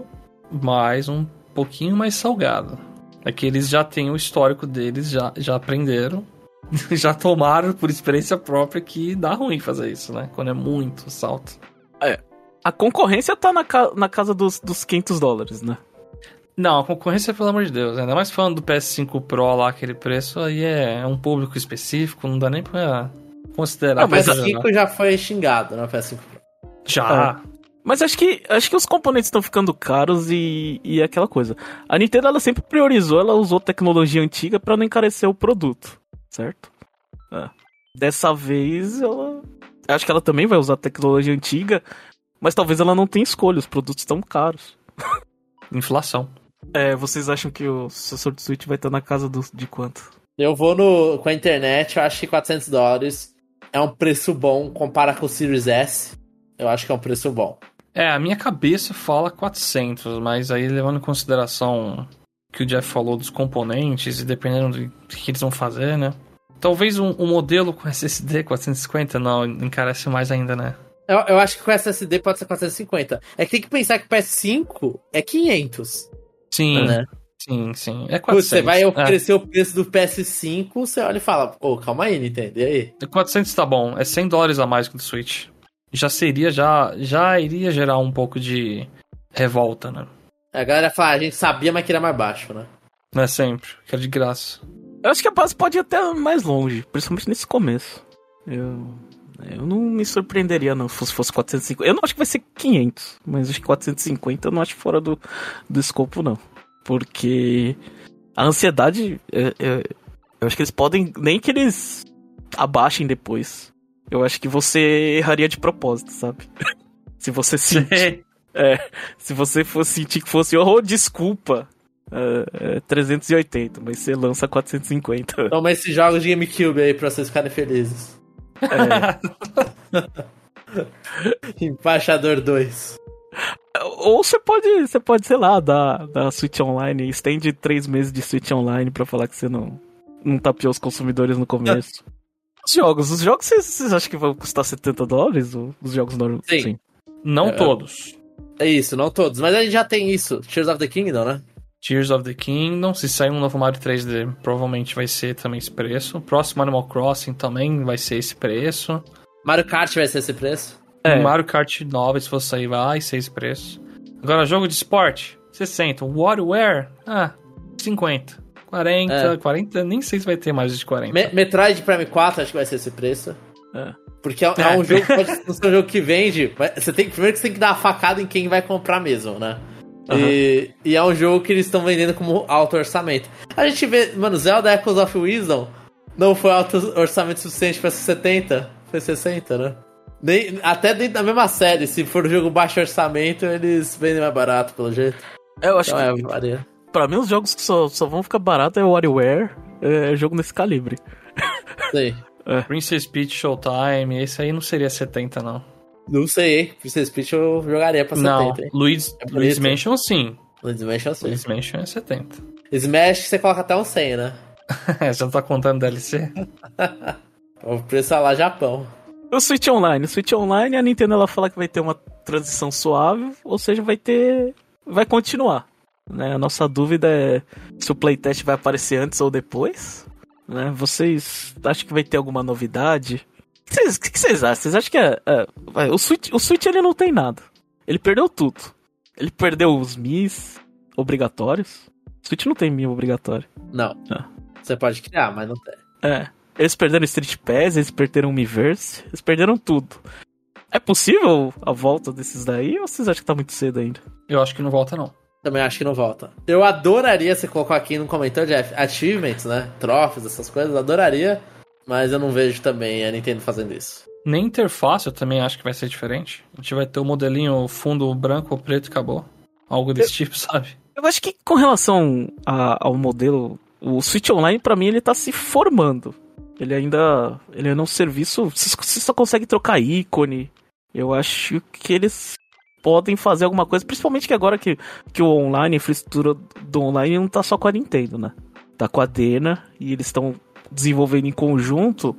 mas um pouquinho mais salgado. É que eles já têm o histórico deles, já, já aprenderam, já tomaram por experiência própria que dá ruim fazer isso, né? Quando é muito salto. É. A concorrência tá na, ca- na casa dos, dos quinhentos dólares, né? Não, a concorrência, pelo amor de Deus, ainda mais falando do P S cinco Pro lá, aquele preço, aí é um público específico, não dá nem pra considerar. Ah, O pra P S jogar. cinco já foi xingado, né? O P S cinco Pro. Já. Mas acho que, acho que os componentes estão ficando caros e, e é aquela coisa. A Nintendo, ela sempre priorizou, ela usou tecnologia antiga pra não encarecer o produto, certo? É. Dessa vez, ela... acho que ela também vai usar tecnologia antiga, mas talvez ela não tenha escolha, os produtos estão caros. Inflação. É, vocês acham que o sucessor do Switch vai estar na casa do, de quanto? Eu vou no, com a internet, eu acho que quatrocentos dólares é um preço bom, compara com o Series S, eu acho que é um preço bom. É, a minha cabeça fala quatrocentos, mas aí levando em consideração o que o Jeff falou dos componentes e dependendo do que eles vão fazer, né? Talvez um, um modelo com S S D quatrocentos e cinquenta não encarece mais ainda, né? Eu, eu acho que com S S D pode ser quatrocentos e cinquenta. É que tem que pensar que o P S cinco é quinhentos. Sim, Né? sim, sim. É Putz, quatrocentos. você vai é. oferecer o preço do P S cinco, você olha e fala, pô, calma aí, Nintendo, e aí? quatrocentos tá bom, é cem dólares a mais que o do Switch. Já seria, já, já iria gerar um pouco de revolta, né? A galera fala, a gente sabia, mas queria mais baixo, né? Não é sempre, que é de graça. Eu acho que a base pode ir até mais longe, principalmente nesse começo. Eu, eu não me surpreenderia não se fosse, fosse quatrocentos e cinquenta. Eu não acho que vai ser quinhentos, mas acho que quatrocentos e cinquenta eu não acho fora do, do escopo não. Porque a ansiedade, é, é, eu acho que eles podem, nem que eles abaixem depois. Eu acho que você erraria de propósito, sabe? Se você sentir, é, se você fosse sentir que fosse, oh, desculpa, é, é trezentos e oitenta, mas você lança quatrocentos e cinquenta. Toma esses jogos de GameCube aí pra vocês ficarem felizes. É. Embaixador dois. Ou você pode, você pode, sei lá, dar, dar Switch Online, estende três meses de Switch Online pra falar que você não, não tapeou os consumidores no começo. Os jogos, os jogos vocês, vocês acham que vão custar setenta dólares? Os jogos normais? Sim. Sim. Não É, todos. É isso, não todos. Mas a gente já tem isso. Tears of the Kingdom, né? Tears of the Kingdom, se sair um novo Mario três D, provavelmente vai ser também esse preço. O próximo Animal Crossing também vai ser esse preço. Mario Kart vai ser esse preço? É. Mario Kart nove, se fosse sair, vai ser esse preço. Agora, jogo de esporte, sessenta. WarioWare, ah, cinquenta. quarenta, É. quarenta, nem sei se vai ter mais de quarenta. Me- Metroid Prime quatro acho que vai ser esse preço. É. Porque é, é um jogo que pode não ser um jogo que vende. Mas você tem, primeiro que você tem que dar a facada em quem vai comprar mesmo, né? E, e é um jogo que eles estão vendendo como alto orçamento. A gente vê, mano, Zelda Echoes of Wisdom não foi alto orçamento suficiente pra ser setenta, foi sessenta, né? Nem, até dentro da mesma série, se for um jogo baixo orçamento, eles vendem mais barato, pelo jeito. Eu acho Então que, é, varia. pra mim, os jogos que só, só vão ficar baratos é o WarioWare, é jogo nesse calibre. Sei. Princess Peach Showtime, esse aí não seria setenta, não. Não sei, hein? Princess Peach eu jogaria pra Não, setenta, hein? Luigi's, É bonito. Luigi's Mansion sim. Luigi's Mansion eu sei. Luigi's Mansion é setenta. Smash você coloca até um cem, né? Já não tá contando D L C? O preço é lá Japão. O Switch Online, o Switch Online, a Nintendo ela fala que vai ter uma transição suave, ou seja, vai ter, vai continuar, né? A nossa dúvida é se o playtest vai aparecer antes ou depois, né? Vocês acham que vai ter alguma novidade? O que vocês, que vocês acham? Vocês acham que é, é, vai, o Switch, o Switch ele não tem nada, ele perdeu tudo, ele perdeu os Miis obrigatórios, o Switch não tem Mi obrigatório. Não. Ah. Você pode criar, mas não tem. É. Eles perderam Street Pass, eles perderam o Miiverse, eles perderam tudo. É possível a volta desses daí ou vocês acham que tá muito cedo ainda? Eu acho que não volta, não. Também acho que não volta. Eu adoraria, você colocou aqui no comentário, Jeff, achievements, né? Troféus, essas coisas, adoraria. Mas eu não vejo também a Nintendo fazendo isso. Nem interface eu também acho que vai ser diferente. A gente vai ter o modelinho fundo branco ou preto e acabou. Algo desse eu, tipo, sabe? Eu acho que com relação a, ao modelo, o Switch Online, pra mim, ele tá se formando. Ele ainda, ele ainda é um serviço, você só consegue trocar ícone. Eu acho que eles podem fazer alguma coisa, principalmente que agora que, que o online, a infraestrutura do online não tá só com a Nintendo, né? Tá com a Dena e eles estão desenvolvendo em conjunto.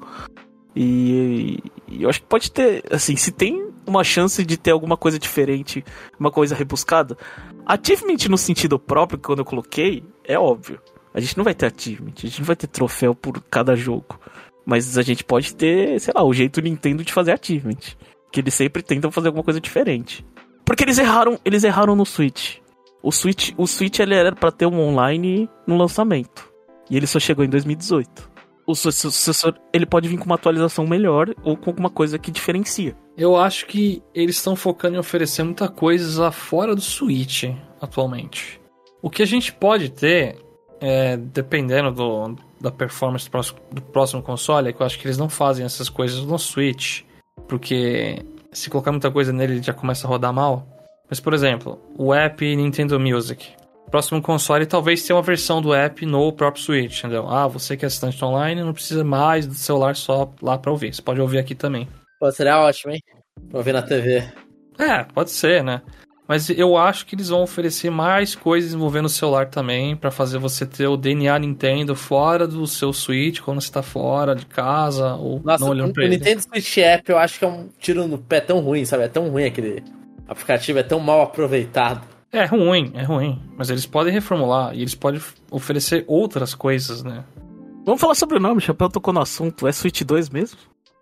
E, e eu acho que pode ter, assim, se tem uma chance de ter alguma coisa diferente, uma coisa rebuscada. Achievement no sentido próprio, que quando eu coloquei, é óbvio. A gente não vai ter achievement, a gente não vai ter troféu por cada jogo. Mas a gente pode ter, sei lá, o jeito Nintendo de fazer achievement. Que eles sempre tentam fazer alguma coisa diferente. Porque eles erraram, eles erraram no Switch. O Switch, o Switch ele era pra ter um online no lançamento. E ele só chegou em dois mil e dezoito. O sucessor, ele pode vir com uma atualização melhor ou com alguma coisa que diferencia. Eu acho que eles estão focando em oferecer muita coisa fora do Switch atualmente. O que a gente pode ter, é, dependendo do, da performance do próximo, do próximo console, é que eu acho que eles não fazem essas coisas no Switch, porque se colocar muita coisa nele, ele já começa a rodar mal. Mas, por exemplo, o app Nintendo Music. Próximo console talvez tenha uma versão do app no próprio Switch, entendeu? Ah, você que é assistente online não precisa mais do celular só lá pra ouvir. Você pode ouvir aqui também. Pô, seria ótimo, hein? Pra ouvir na T V. É, pode ser, né? Mas eu acho que eles vão oferecer mais coisas envolvendo o celular também, pra fazer você ter o D N A Nintendo fora do seu Switch, quando você tá fora de casa, ou Nossa, não olhando o, pra o ele. Nintendo Switch App eu acho que é um tiro no pé tão ruim, sabe? É tão ruim aquele aplicativo, é tão mal aproveitado. É ruim, é ruim. Mas eles podem reformular e eles podem oferecer outras coisas, né? Vamos falar sobre o nome, o Chapéu tocou no assunto. É Switch dois mesmo?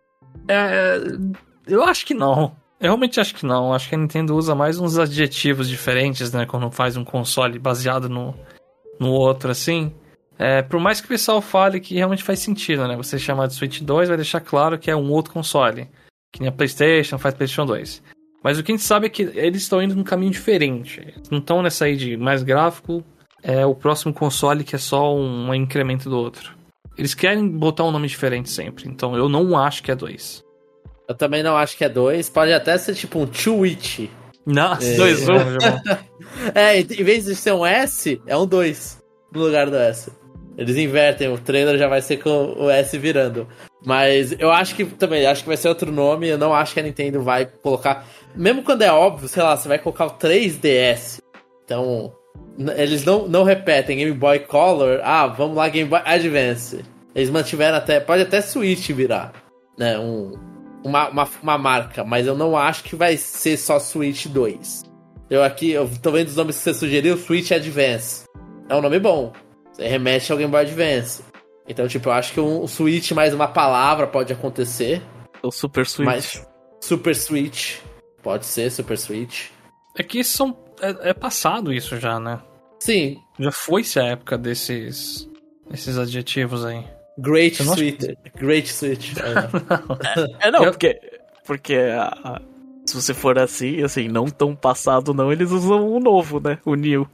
É, eu acho que não. Eu realmente acho que não. Acho que a Nintendo usa mais uns adjetivos diferentes, né? Quando faz um console baseado no, no outro, assim. É, por mais que o pessoal fale que realmente faz sentido, né? Você chamar de Switch dois vai deixar claro que é um outro console. Que nem a PlayStation faz PlayStation dois. Mas o que a gente sabe é que eles estão indo num caminho diferente. Eles não estão nessa aí de mais gráfico, é o próximo console que é só um, um incremento do outro. Eles querem botar um nome diferente sempre, então eu não acho que é dois. Eu também não acho que é dois, pode até ser tipo um Twitch. Nossa, é. dois, um. É, em vez de ser um S, é um dois no lugar do S. Eles invertem, o trailer já vai ser com o S virando. Mas eu acho que também, acho que vai ser outro nome, eu não acho que a Nintendo vai colocar... Mesmo quando é óbvio, sei lá, você vai colocar o três D S. Então, eles não, não repetem Game Boy Color, ah, vamos lá, Game Boy Advance. Eles mantiveram até, pode até Switch virar, né, um, uma, uma, uma marca, mas eu não acho que vai ser só Switch dois. Eu aqui, eu tô vendo os nomes que você sugeriu, Switch Advance. É um nome bom, você remete ao Game Boy Advance. Então, tipo, eu acho que um, um Switch mais uma palavra pode acontecer. O Super Switch. Mas, Super Switch... Pode ser, Super Switch. É que são, é, é passado isso já, né? Sim. Já foi-se a época desses, desses adjetivos aí. Great Switch. Great Switch. É, não, porque, porque a, a, se você for assim, assim, não tão passado não, eles usam o novo, né? O New.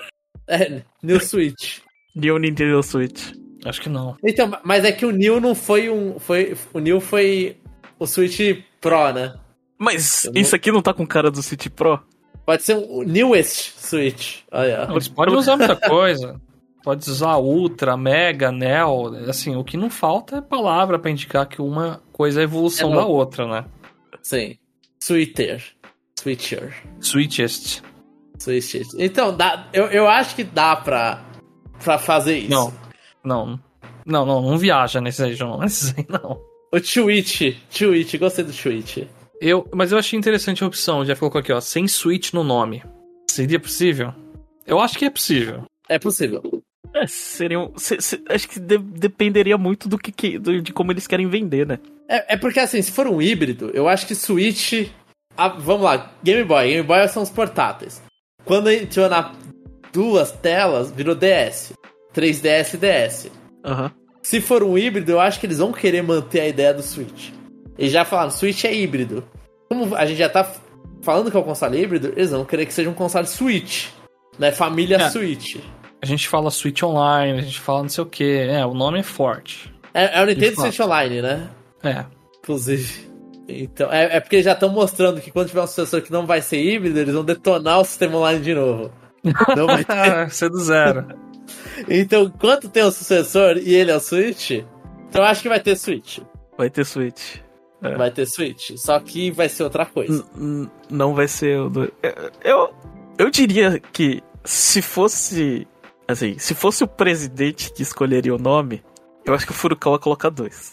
É, New Switch. New Nintendo Switch. Acho que não. Então, mas é que o New não foi um... Foi, o New foi o Switch Pro, né? Mas Eu isso não... aqui não tá com cara do Switch Pro? Pode ser o Newest Switch. Olha. Eles podem usar muita coisa. Pode usar Ultra, Mega, Neo. Assim, o que não falta é palavra pra indicar que uma coisa é a evolução é da outra, né? Sim. Sweeter. Switcher. Sweetest. Sweetest. Então, dá, eu, eu acho que dá pra, pra fazer isso. Não. Não. Não, não, não viaja nesse aí, João. Nesse aí, não. O Twitch. Twitch. Gostei do Twitch. Eu, mas eu achei interessante a opção, já colocou aqui, ó, sem Switch no nome. Seria possível? Eu acho que é possível. É possível. É, seriam, se, se, acho que de, dependeria muito do que, que do, de como eles querem vender, né? É, é porque assim, se for um híbrido, eu acho que Switch... Ah, vamos lá, Game Boy. Game Boy são os portáteis. Quando entrou na duas telas, virou D S. três D S e D S. Uhum. Se for um híbrido, eu acho que eles vão querer manter a ideia do Switch. Eles já falaram, Switch é híbrido. Como a gente já tá falando que é um console híbrido, eles vão querer que seja um console Switch. Né? Família é. Switch. A gente fala Switch Online, a gente fala não sei o que. É, o nome é forte. É, é o Nintendo Switch Online, né? É. Inclusive. Então, é, é porque já estão mostrando que quando tiver um sucessor que não vai ser híbrido, eles vão detonar o sistema online de novo. Não vai ter. Ser do zero. Então, enquanto tem o sucessor e ele é o Switch, então eu acho que vai ter Switch. Vai ter Switch. É. Vai ter Switch. Só que vai ser outra coisa. N- n- não vai ser o do... Eu, eu diria que se fosse... Assim, se fosse o presidente que escolheria o nome, eu acho que o Furukawa ia colocar dois.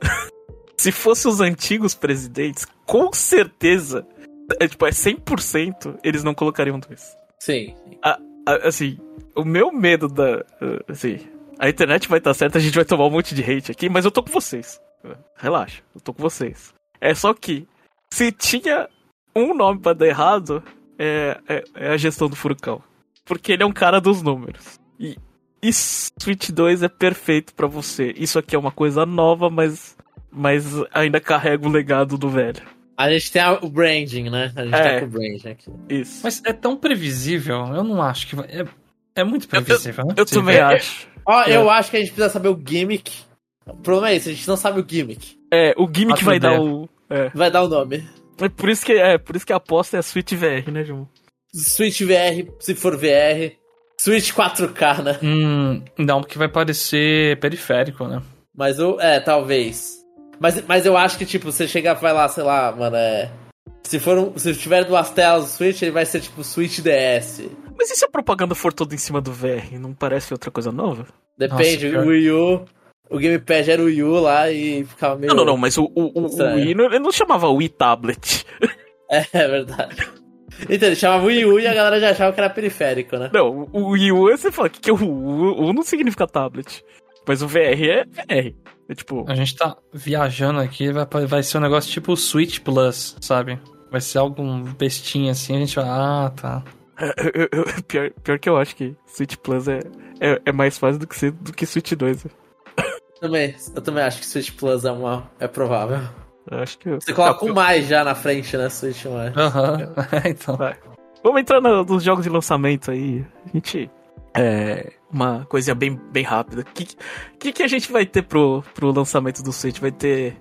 Se fosse os antigos presidentes, com certeza, é, tipo, é cem por cento eles não colocariam dois. Sim. A, a, assim, o meu medo da... Assim, a internet vai estar certa, a gente vai tomar um monte de hate aqui, mas eu tô com vocês. Relaxa, eu tô com vocês. É só que, se tinha um nome pra dar errado, é, é, é a gestão do Furukawa. Porque ele é um cara dos números. E, e Switch dois é perfeito pra você. Isso aqui é uma coisa nova, mas... Mas ainda carrega o legado do velho. A gente tem a, o branding, né? A gente É. tá com o branding aqui. Isso. Mas é tão previsível, eu não acho que vai... É, é muito previsível, né? Eu também É, acho. Ó, É. eu acho que a gente precisa saber o gimmick. O problema é esse, a gente não sabe o gimmick. É, o gimmick Quatro vai D. dar o... É. Vai dar o nome. É por isso que, é, por isso que a aposta é a Switch V R, né, João? Switch V R, se for V R. Switch quatro K, né? Hum, não, porque vai parecer periférico, né? Mas eu... É, talvez. Mas, mas eu acho que, tipo, você chega vai lá, sei lá, mano, é... Se for um, se tiver duas telas do Switch, ele vai ser, tipo, Switch D S. Mas e se a propaganda for toda em cima do V R? Não parece outra coisa nova? Depende, Nossa, o Wii U... O Gamepad era o Wii U lá e ficava meio... Não, não, não, mas o, o, o, o Wii, não- ele não chamava Wii Tablet. É, é verdade. Então, ele chamava Wii U e a galera já achava que era periférico, né? Não, o Wii U, você fala, o que, que é o U? O U não significa tablet. Mas o V R é V R. É tipo... A gente tá viajando aqui, vai, vai ser um negócio tipo Switch Plus, sabe? Vai ser algum bestinha assim, a gente vai... Ah, tá. Eu- eu- eu- pior, pior que eu acho que Switch Plus é, é, é mais fácil do que, ser, do que Switch dois. Também, eu também acho que Switch Plus é, uma, é provável. Eu acho que... Você coloca Tá, um mais já na frente, né? Switch mais. Aham, então. Vai. Vamos entrar no- nos jogos de lançamento aí. A gente... É... Uma coisinha bem, bem rápida. O que, que, que a gente vai ter pro, pro lançamento do Switch? Vai ter...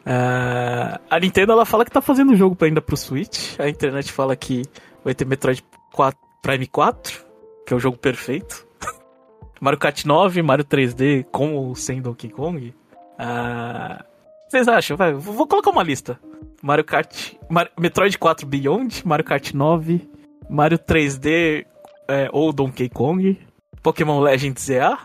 ah, a Nintendo, ela fala que tá fazendo um jogo ainda pro Switch. A internet fala que vai ter Metroid quatro, Prime quatro, que é o jogo perfeito. Mario Kart nove, Mario três D com ou sem Donkey Kong. Ah, vocês acham? Vai, vou vou colocar uma lista. Mario Kart... Mar- Metroid quatro Beyond, Mario Kart nove, Mario três D é, ou Donkey Kong, Pokémon Legends Z A,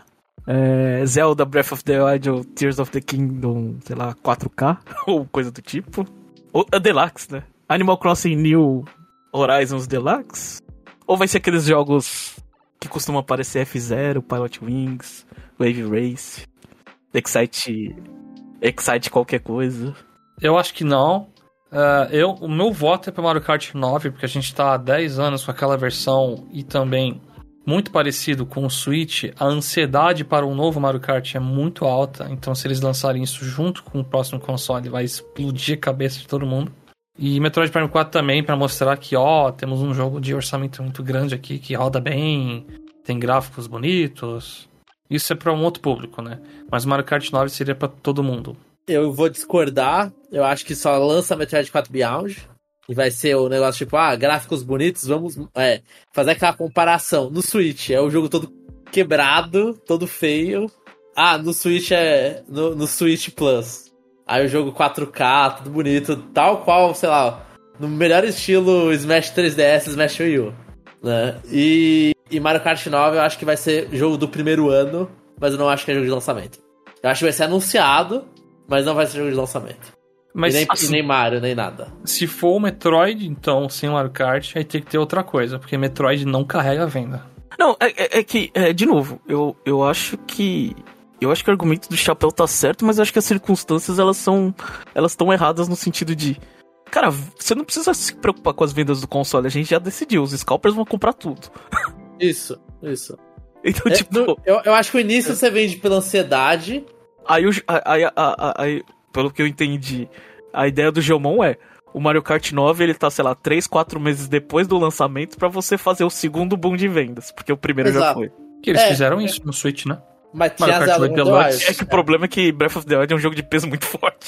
é, Zelda Breath of the Wild ou Tears of the Kingdom, sei lá, quatro K, ou coisa do tipo. Ou a Deluxe, né? Animal Crossing New Horizons Deluxe. Ou vai ser aqueles jogos que costumam aparecer F zero, Pilot Wings, Wave Race, Excite... Excite qualquer coisa. Eu acho que não. Uh, eu, o meu voto é pro Mario Kart nove, porque a gente tá há dez anos com aquela versão e também muito parecido com o Switch. A ansiedade para um novo Mario Kart é muito alta, então se eles lançarem isso junto com o próximo console, vai explodir a cabeça de todo mundo. E Metroid Prime quatro também, para mostrar que, ó, temos um jogo de orçamento muito grande aqui, que roda bem, tem gráficos bonitos. Isso é para um outro público, né? Mas Mario Kart nove seria para todo mundo. Eu vou discordar. Eu acho que só lança Metroid quatro Beyond. E vai ser o negócio tipo, ah, gráficos bonitos, vamos é, fazer aquela comparação. No Switch é o jogo todo quebrado, todo feio. Ah, no Switch é no, no Switch Plus. Aí o jogo quatro K, tudo bonito, tal qual, sei lá, no melhor estilo Smash três D S, Smash Wii U. Né? E, e Mario Kart nove eu acho que vai ser jogo do primeiro ano, mas eu não acho que é jogo de lançamento. Eu acho que vai ser anunciado, mas não vai ser jogo de lançamento. Mas e, nem, assim, e nem Mario, nem nada. se for o Metroid, então, sem Mario Kart, aí tem que ter outra coisa, porque Metroid não carrega a venda. Não, é, é- é que, é, de novo, eu, eu acho que... Eu acho que o argumento do Chapéu tá certo, mas eu acho que as circunstâncias, elas são... Elas estão erradas no sentido de... Cara, você não precisa se preocupar com as vendas do console, a gente já decidiu, os scalpers vão comprar tudo. Isso, isso. Então, É, tipo... no- eu, eu acho que o início você vende pela ansiedade. Aí, o- aí, aí- aí- aí, pelo que eu entendi, a ideia do Geomon é... O Mario Kart nove, ele tá, sei lá, três, quatro meses depois do lançamento pra você fazer o segundo boom de vendas, porque o primeiro já Exato. foi. Que eles É, fizeram é. isso no Switch, né? Mas Mario tinha Kart Zelda oito Breath of the Deluxe. É que o problema é que Breath of the Wild é um jogo de peso muito forte.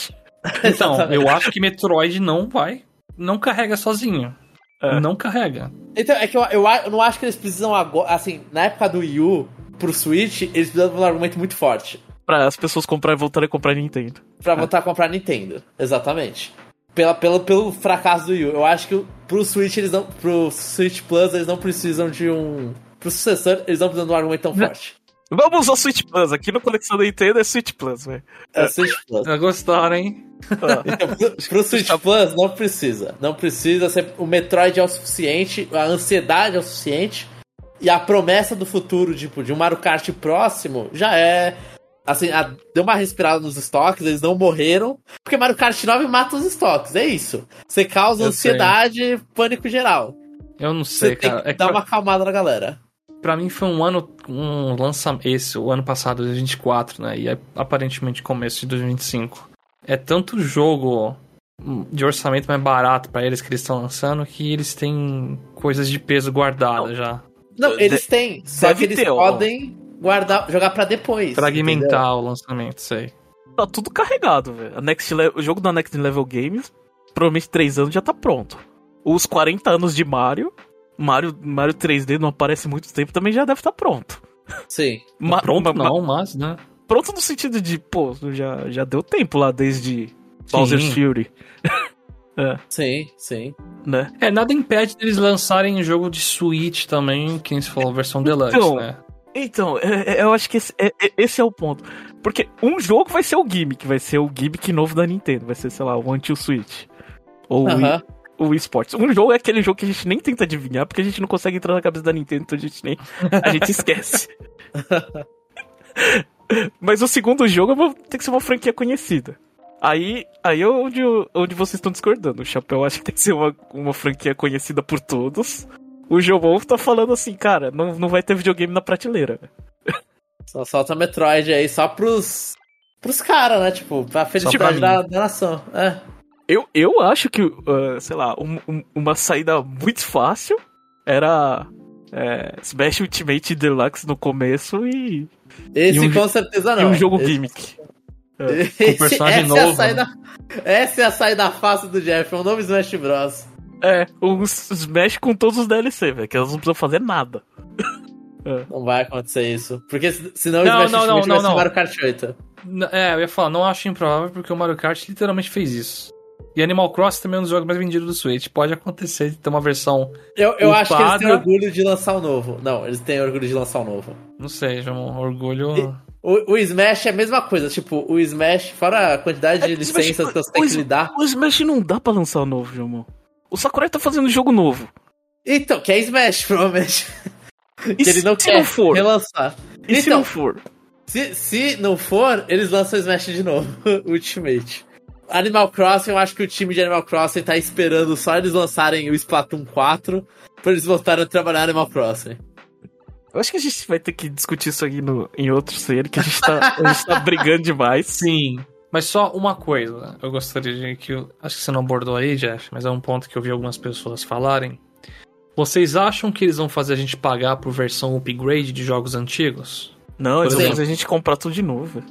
Então, eu acho que Metroid não vai. Não carrega sozinho. É. Não carrega. Então, é que eu, eu, eu não acho que eles precisam agora. Assim, na época do Wii U, pro Switch, eles precisam de um argumento muito forte. Pra as pessoas comprarem e voltarem a comprar Nintendo. Pra voltar a comprar Nintendo. Exatamente. Pela, pelo, pelo fracasso do Wii U. Eu acho que pro Switch eles não. Pro Switch Plus eles não precisam de um. Pro sucessor, eles não precisam de um argumento tão forte. Vamos usar o Switch Plus. Aqui no Conexão da Nintendo é Switch Plus, velho. É o Switch Plus. Já gostaram, hein? Então, pro, pro Switch Plus não precisa. Não precisa ser. O Metroid é o suficiente, a ansiedade é o suficiente. E a promessa do futuro, tipo, de um Mario Kart próximo, já é. Assim, a, deu uma respirada nos estoques, eles não morreram. Porque Mario Kart nove mata os estoques, é isso. Você causa Eu ansiedade e pânico geral. Eu não sei, Você tem cara. que É dar que uma acalmada na galera. pra mim foi um ano, um lançamento, esse, o ano passado, dois mil e vinte e quatro, né? E é aparentemente começo de dois mil e vinte e cinco. É tanto jogo de orçamento mais barato pra eles que eles estão lançando que eles têm coisas de peso guardadas já. Não, eles têm. Só deve que eles ter, ó. podem guardar, jogar pra depois. Fragmentar entendeu? o lançamento, sei. Tá tudo carregado, velho. A Next Le- O jogo da Next Level Games, provavelmente três anos já tá pronto. Os quarenta anos de Mario, Mario, Mario três D não aparece há muito tempo, também já deve estar pronto. Sim. Ma- Pronto ma- não, mas, né? Pronto no sentido de, pô, já, já deu tempo lá desde Bowser's Fury. É, Sim, sim. né? É, nada impede deles lançarem um jogo de Switch também, que nem se falou, versão Deluxe, Então, né? Então, é- é- eu acho que esse é, é- esse é o ponto. Porque um jogo vai ser o gimmick, vai ser o gimmick novo da Nintendo, vai ser, sei lá, o Until Switch. Ou o Aham. Wii- o Wii Sports. Um jogo é aquele jogo que a gente nem tenta adivinhar, porque a gente não consegue entrar na cabeça da Nintendo, então a gente nem. A gente esquece. Mas o segundo jogo vou- tem que ser uma franquia conhecida. Aí, aí é onde, eu- onde vocês estão discordando. O Chapéu acha que tem que ser uma, uma franquia conhecida por todos. O Jomon tá falando assim, cara, não, não vai ter videogame na prateleira. Só solta Metroid aí só pros. Pros caras, né? Tipo, pra felicidade pra da, da nação. É. Eu, eu acho que, uh, sei lá, um- um- uma saída muito fácil era é, Smash Ultimate Deluxe no começo e, Esse E um com jo- certeza e não. um jogo Esse- gimmick. Esse- personagem essa É a novo, saída, essa é a saída fácil do Jeff, é um novo Smash Bros. É, um Smash com todos os D L C, velho, que elas não precisam fazer nada. Não vai acontecer isso. Porque se- senão o Não, Smash não, não, Ultimate vai não, ser não. Mario Kart oito. N- É, eu ia falar, não acho improvável porque o Mario Kart literalmente fez isso. E Animal Crossing também é um dos jogos mais vendidos do Switch. Pode acontecer de ter uma versão, Eu, eu acho que eles têm Upada. orgulho de lançar o novo. Não, eles têm orgulho de lançar o novo. não sei, já um orgulho... O, o Smash é a mesma coisa, tipo, o Smash, fora a quantidade de É, Smash- licenças que você tem o que Sm- lidar. O Smash não dá pra lançar o novo, Jomon. O Sakurai tá fazendo jogo novo. Então, que é Smash, provavelmente. E que ele se, não se quer não for? relançar. E se Então, não for? Se, se não for, eles lançam o Smash de novo, Ultimate. Animal Crossing, eu acho que o time de Animal Crossing tá esperando só eles lançarem o Splatoon quatro pra eles voltarem a trabalhar em Animal Crossing. Eu acho que a gente vai ter que discutir isso aqui no, em outro ser, que a gente tá, a gente tá brigando demais. Sim. Mas só uma coisa, eu gostaria de que... eu- acho que você não abordou aí, Jeff, mas é um ponto que eu vi algumas pessoas falarem. Vocês acham que eles vão fazer a gente pagar por versão upgrade de jogos antigos? Não, eles Por vão exemplo. fazer a gente comprar tudo de novo.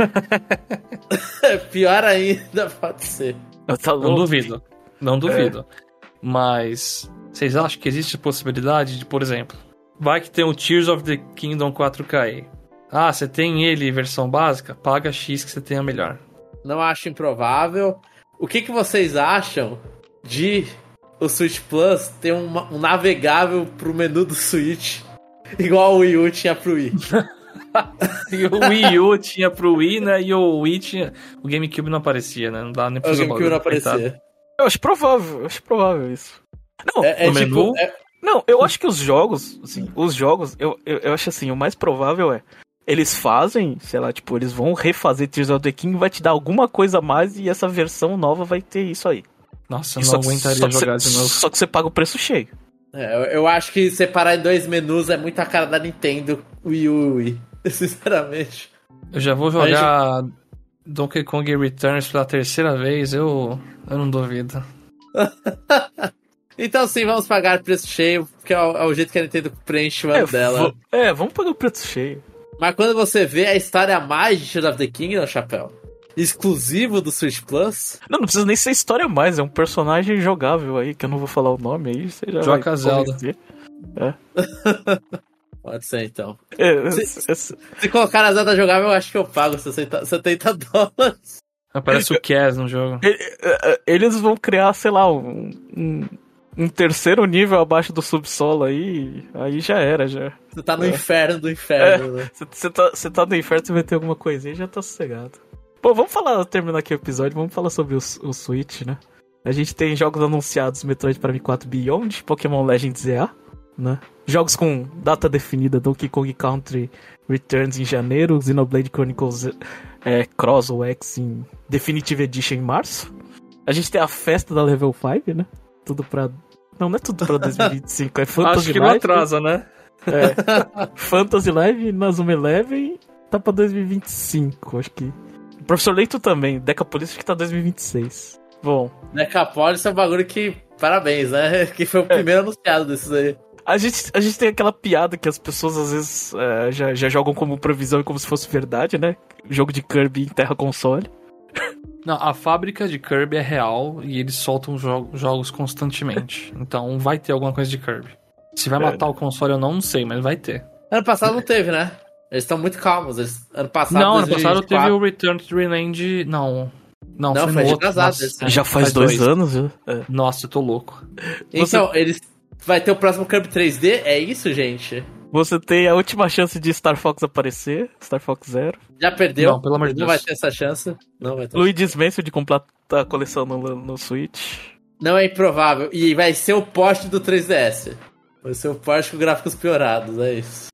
Pior ainda, pode ser. velho. Tá Não louco? duvido. Não duvido. Mas vocês acham que existe a possibilidade de, por exemplo, vai que tem o Tears of the Kingdom quatro K aí. Ah, você tem ele versão básica? Paga X que você tem a melhor. Não acho improvável. O que, que vocês acham de o Switch Plus ter uma- um navegável pro menu do Switch, igual o Wii U tinha pro Wii? E o Wii U tinha pro Wii, né? E o Wii tinha... O GameCube não aparecia, né? Não dá nem pra O usar GameCube não bagulho, coitado. aparecer. Eu acho provável, eu acho provável isso. Não, É, é No tipo. menu? é- não, eu acho que os jogos, assim, os jogos, eu, eu, eu acho assim, o mais provável é, eles fazem, sei lá, tipo, eles vão refazer Tears of the King, vai te dar alguma coisa a mais e essa versão nova vai ter isso aí. Nossa, eu E não só, que- aguentaria só que jogar você, de novo. só que você paga o preço cheio. é, eu, eu acho que separar em dois menus é muito a cara da Nintendo, Wii U e Wii. Sinceramente. Eu já vou jogar Donkey Kong Returns pela terceira vez, eu, eu não duvido. Então sim, vamos pagar preço cheio, porque é o, é o jeito que a Nintendo preenche o ano dela. v- é, vamos pagar o preço cheio. Mas quando você vê a história a mais de Tears of the Kingdom, Chapéu, exclusivo do Switch Plus. Não, não precisa nem ser história mais, é um personagem jogável aí, que eu não vou falar o nome aí, você já Joga vai Zelda. conhecer. É. Pode ser, então. É, Se, é, se colocar a Zelda jogável, eu acho que eu pago setenta dólares. Aparece o Cas no jogo. é, eles vão criar, sei lá, um, um, um terceiro nível abaixo do subsolo aí, aí já era, já. Você tá no é. inferno do inferno, é, né? Você tá, tá no inferno, você vai ter alguma coisinha e já tá sossegado. Pô, vamos falar, terminar aqui o episódio, vamos falar sobre o, o Switch, né? A gente tem jogos anunciados, Metroid Prime quatro Beyond, Pokémon Legends Z A, né? Jogos com data definida, Donkey Kong Country Returns em janeiro, Xenoblade Chronicles é, Cross ou X em Definitive Edition em março. A gente tem a festa da Level cinco, né? Tudo pra... Não, não é tudo pra dois mil e vinte e cinco, é Fantasy Acho que Live. não atrasa, né? É. Fantasy Live, Nazuma Eleven tá pra dois mil e vinte e cinco, acho que. Professor Leito também, Decapolis acho que tá dois mil e vinte e seis. Bom. Decapolis é um bagulho que, parabéns, né? Que foi o primeiro é. anunciado desses aí. A gente, a gente tem aquela piada que as pessoas às vezes é, já, já jogam como previsão e como se fosse verdade, né? Jogo de Kirby em terra console. Não, a fábrica de Kirby é real e eles soltam jo- jogos constantemente. Então vai ter alguma coisa de Kirby. Se vai matar é. o console ou não, não sei, mas vai ter. Ano passado não teve, né? Eles estão muito calmos. Eles... Ano passado, não, dois mil e vinte e quatro... ano passado teve o Return to Dreamland. Não. Não, não foi, foi no outro. outro. Nossa, já faz, faz dois, dois anos, viu? É. Nossa, eu tô louco. Então, Você... eles... vai ter o próximo Kirby três D? É isso, gente? Você tem a última chance de Star Fox aparecer, Star Fox Zero. Já perdeu? Não, pelo amor de Deus. Não vai ter essa chance. Não vai ter. Luigi's Mansion de completar a coleção no, no Switch. Não é improvável. E vai ser o poste do três D S. Vai ser o poste com gráficos piorados, é isso.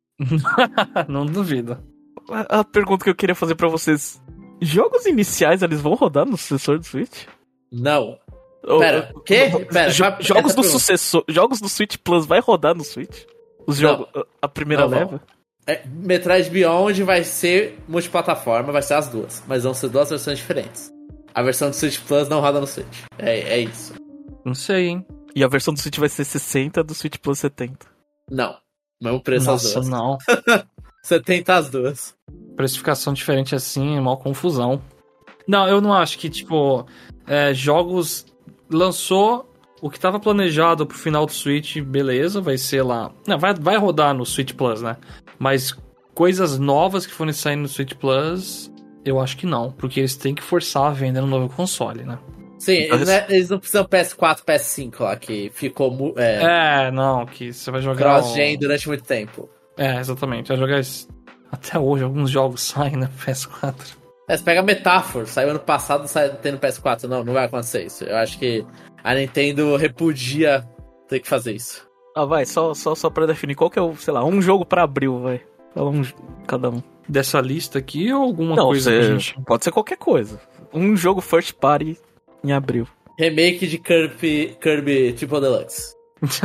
Não duvido. A, a pergunta que eu queria fazer pra vocês. Jogos iniciais, eles vão rodar no sucessor do Switch? Não. Oh, Pera, o quê? Pera, jo- vai, jogos, do sucessor, jogos do Switch Plus vai rodar no Switch? Os jogos, a primeira não, leva? É, Metroid Beyond vai ser multiplataforma, vai ser as duas. Mas vão ser duas versões diferentes. A versão do Switch Plus não roda no Switch. É, é isso. Não sei, hein? E a versão do Switch vai ser sessenta, do Switch Plus setenta. Não. Mesmo preço Nossa, as duas. não. setenta as duas. Precificação diferente assim é uma confusão. Não, eu não acho que, tipo, é, jogos... Lançou o que tava planejado pro final do Switch, beleza, vai ser lá... Não, vai, vai rodar no Switch Plus, né? Mas coisas novas que forem saindo no Switch Plus, eu acho que não. Porque eles têm que forçar a venda no novo console, né? Sim, eles, né, eles não precisam P S quatro, P S cinco lá, que ficou... É, é não, que você vai jogar... Cross-gen durante muito tempo. É, exatamente. Vai jogar isso... Até hoje, alguns jogos saem na P S quatro. É, você pega a Metaphor, saiu ano passado, sai, tem no P S quatro. Não, não vai acontecer isso. Eu acho que a Nintendo repudia ter que fazer isso. Ah, vai, só, só, só pra definir, qual que é o, sei lá, um jogo pra abril, vai. Fala um, cada um. Dessa lista aqui ou alguma não, coisa você, que a gente... pode ser qualquer coisa. Um jogo first party em abril. Remake de Kirby, Kirby Triple Deluxe.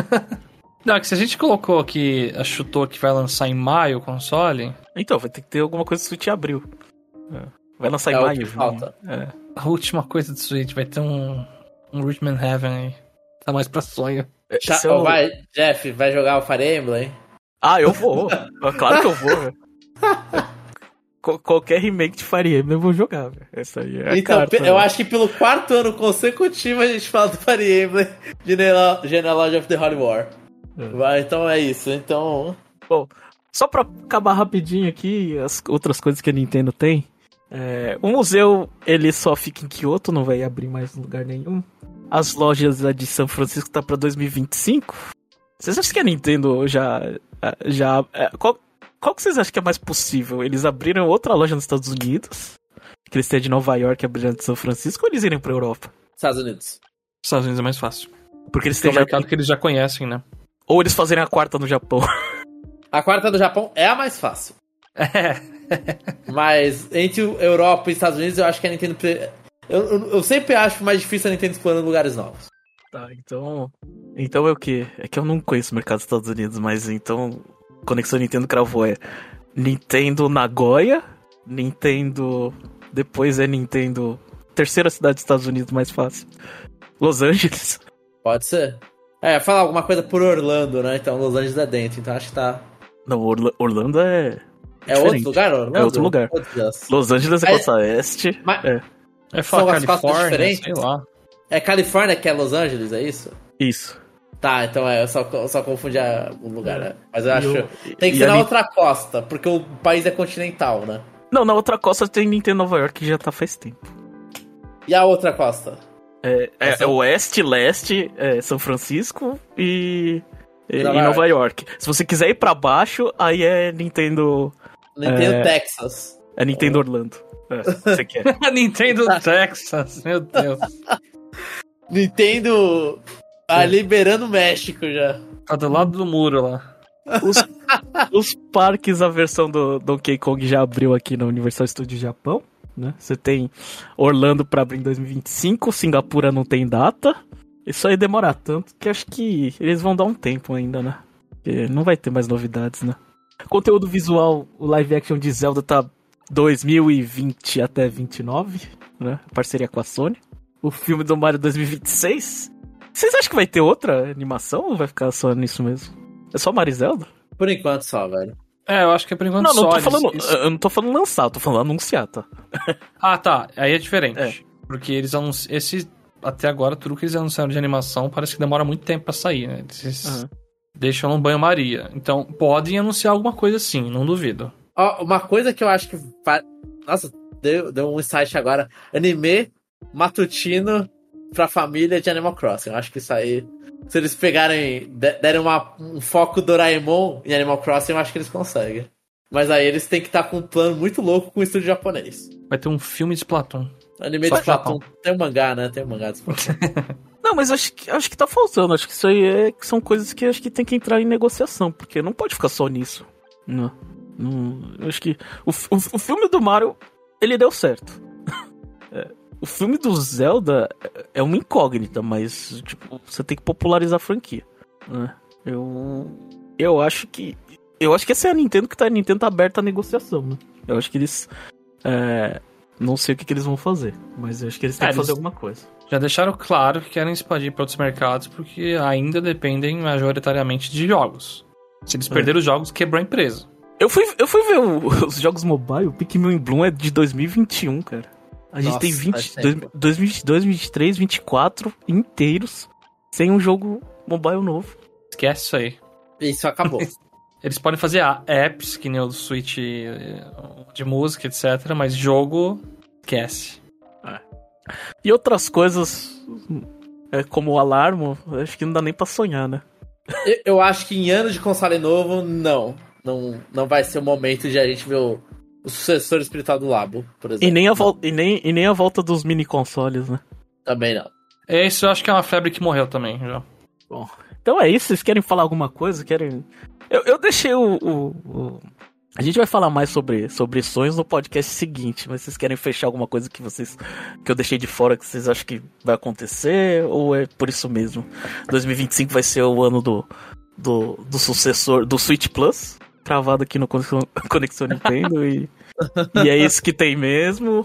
Não, é que se a gente colocou aqui, chutou que vai lançar em maio o console... Então, vai ter que ter alguma coisa do Switch em abril. É. Vai lançar é em maio, falta. É. A última coisa do Switch vai ter um, um Richmond Heaven aí. Tá mais pra sonho. Já, eu... vai, Jeff, vai jogar o Fire Emblem? Ah, eu vou. Claro que eu vou. Qu- qualquer remake de Fire Emblem eu vou jogar. Véio. Essa aí é a então, carta, eu né? acho que pelo quarto ano consecutivo a gente fala do Fire Emblem Genealogy of the Holy War. É. Vai, então é isso. Então... Bom, só pra acabar rapidinho aqui, as outras coisas que a Nintendo tem. É, o museu, ele só fica em Kyoto, não vai abrir mais em lugar nenhum. As lojas de São Francisco tá pra dois mil e vinte e cinco. Vocês acham que a Nintendo já... já qual, qual que vocês acham que é mais possível? Eles abriram outra loja nos Estados Unidos, que eles têm de Nova York, abriram de São Francisco, ou eles irem pra Europa? Estados Unidos. Estados Unidos é mais fácil. Porque eles têm têm um mercado que eles já conhecem, né? Ou eles fazerem a quarta no Japão. A quarta do Japão é a mais fácil. É. Mas entre Europa e Estados Unidos, eu acho que a Nintendo... Eu, eu, eu sempre acho mais difícil a Nintendo explorando lugares novos. Tá, então... Então é o quê? É que eu não conheço o mercado dos Estados Unidos, mas então... Conexão Nintendo cravou é... Nintendo Nagoya, Nintendo... Depois é Nintendo... Terceira cidade dos Estados Unidos mais fácil. Los Angeles. Pode ser. É, falar alguma coisa por Orlando, né? Então Los Angeles é dentro, então acho que tá... Não, Orla- Orlando é... É Diferente. outro lugar, Orlando? É outro lugar. Los Angeles é Mas- costa oeste. Mas- É, É São falar as costas Califórnia, diferentes? sei lá. É Califórnia que é Los Angeles, é isso? isso. Tá, então é, eu só, eu só confundi a- o lugar, né? Mas eu E acho. o- Tem que e ser na ali- outra costa, porque o país é continental, né? Não, na outra costa tem Nintendo Nova York, que já tá faz tempo. E a outra costa? É, é, Essa- é oeste, leste, é São Francisco e, e, Nova e Nova York. Se você quiser ir pra baixo, aí é Nintendo. Nintendo É. Texas. É Nintendo Orlando. É, se você quer. Nintendo Texas, meu Deus. Nintendo. Ah, liberando o México já. Tá do lado do muro lá. Os, os parques, a versão do Donkey Kong já abriu aqui na Universal Studios Japão, né? Você tem Orlando pra abrir em dois mil e vinte e cinco, Singapura não tem data. Isso aí demora tanto que acho que eles vão dar um tempo ainda, né? Porque não vai ter mais novidades, né? Conteúdo visual, o live action de Zelda tá dois mil e vinte até vinte e nove, né? Parceria com a Sony. O filme do Mario dois mil e vinte e seis. Vocês acham que vai ter outra animação ou vai ficar só nisso mesmo? É só Mario e Zelda? Por enquanto só, velho. É, eu acho que é por enquanto Não, não só. tô eles- falando. eles- Eu não tô falando lançar, eu tô falando anunciar, tá? Ah, tá. Aí é diferente. É. Porque eles anunciam. Esse, até agora, tudo que eles anunciaram de animação parece que demora muito tempo pra sair, né? Eles Aham. deixam no banho-maria. Então, podem anunciar alguma coisa sim, não duvido. Ó, uma coisa que eu acho que. fa- Nossa, deu, deu um insight agora. Anime matutino pra família de Animal Crossing. Eu acho que isso aí. Se eles pegarem. de- derem uma, um foco Doraemon em Animal Crossing, eu acho que eles conseguem. Mas aí eles têm que estar com um plano muito louco com o estúdio japonês. Vai ter um filme de Splatoon. Anime Só de Platão. Japão. Tem um mangá, né? Tem um mangá de Platão. Não, mas acho que, acho que tá faltando. Acho que isso aí é, que são coisas que acho que tem que entrar em negociação, porque não pode ficar só nisso. Não. não eu acho que. O, o, o filme do Mario, ele deu certo. É, o filme do Zelda é- é uma incógnita, mas tipo, você tem que popularizar a franquia. Né? Eu. Eu acho que. Eu acho que essa é a Nintendo que tá. A Nintendo tá aberta à negociação, né? Eu acho que eles. é, não sei o que, que eles vão fazer, mas eu acho que eles têm É, que fazer eles- alguma coisa. Já deixaram claro que querem expandir para outros mercados porque ainda dependem majoritariamente de jogos. Se eles É. perderem os jogos, quebrou a empresa. Eu fui, eu fui ver o- os jogos mobile, o Pikmin Bloom é de dois mil e vinte e um, cara. A gente Nossa, tem faz vinte, tempo. dois mil e vinte e dois, vinte e três, vinte e quatro inteiros sem um jogo mobile novo. Esquece isso aí. Isso acabou. Eles podem fazer a- apps, que nem o do Switch eh, de música, etcétera. Mas jogo, esquece. E outras coisas, é, como o Alarmo, acho que não dá nem pra sonhar, né? eu, eu acho que em ano de console novo, não. Não, não vai ser o momento de a gente ver o, o sucessor espiritual do Labo, por exemplo. E nem, a vol- e, nem, e nem a volta dos mini consoles, né? Também não. Isso eu acho que é uma febre que morreu também, já. Bom, então é isso. Vocês querem falar alguma coisa? Querem? Eu, eu deixei o, o- o- A gente vai falar mais sobre, sobre sonhos no podcast seguinte, mas vocês querem fechar alguma coisa que vocês que eu deixei de fora que vocês acham que vai acontecer? Ou é por isso mesmo? dois mil e vinte e cinco vai ser o ano do, do, do sucessor do Switch Plus, travado aqui no Conexão, Conexão Nintendo, e, e é isso que tem mesmo.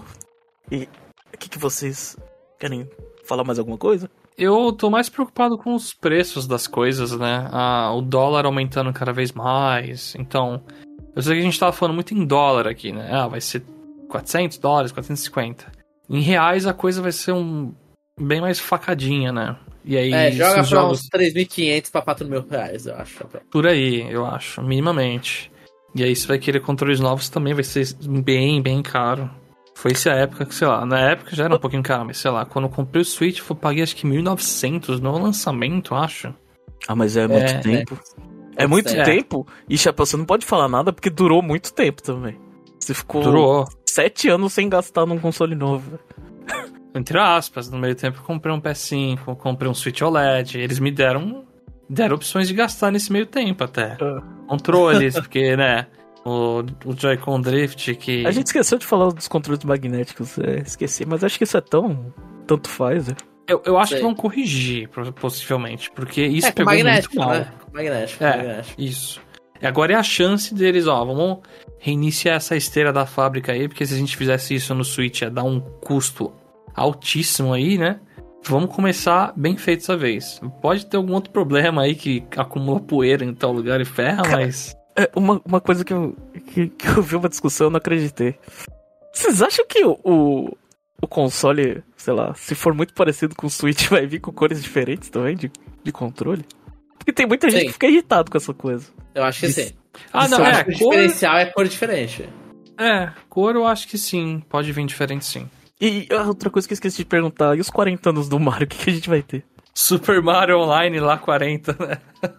E o que, que vocês querem falar mais alguma coisa? Eu tô mais preocupado com os preços das coisas, né? Ah, o dólar aumentando cada vez mais. Então, eu sei que a gente tava falando muito em dólar aqui, né? Ah, vai ser quatrocentos dólares, quatrocentos e cinquenta. Em reais a coisa vai ser um bem mais facadinha, né? E aí, É, joga pra esses jogos uns três mil e quinhentos pra quatro mil reais, eu acho. por aí, eu acho, minimamente. E aí, se vai querer controles novos também vai ser bem, bem caro. Foi essa a época que, sei lá, na época já era um pouquinho caro, mas sei lá, quando eu comprei o Switch, eu paguei acho que mil e novecentos no lançamento, acho. Ah, mas é muito É, tempo. É muito É. tempo. E, Chapéu, você não pode falar nada porque durou muito tempo também. Você ficou Durou. sete anos sem gastar num console novo. Entre aspas, no meio tempo eu comprei um P S cinco, comprei um Switch O L E D, eles me deram, deram opções de gastar nesse meio tempo até. Ah. Controles, porque, né, o, o Joy-Con Drift que... A gente esqueceu de falar dos controles magnéticos. É, esqueci, mas acho que isso é tão... Tanto faz, né? Eu, eu acho Sei. que vão corrigir, possivelmente, porque isso É, com pegou magnético, muito mal. né? Com magnético, É. magnético. Isso. E agora é a chance deles, ó, vamos reiniciar essa esteira da fábrica aí, porque se a gente fizesse isso no Switch ia dar um custo altíssimo aí, né? Vamos começar bem feito dessa vez. Pode ter algum outro problema aí que acumula poeira em tal lugar e ferra, Cara, mas... É, uma, uma coisa que eu, que, que eu vi uma discussão e não acreditei. Vocês acham que o, o, o console, sei lá, se for muito parecido com o Switch, vai vir com cores diferentes também de, de controle? Porque tem muita gente Sim. que fica irritado com essa coisa. Eu acho que De- sim. Ah, não, eu é. acho que o Cor, diferencial é cor diferente. é, cor eu acho que sim. Pode vir diferente sim. E ah, outra coisa que eu esqueci de perguntar, e os quarenta anos do Mario, o que, que a gente vai ter? Super Mario Online lá quarenta, né?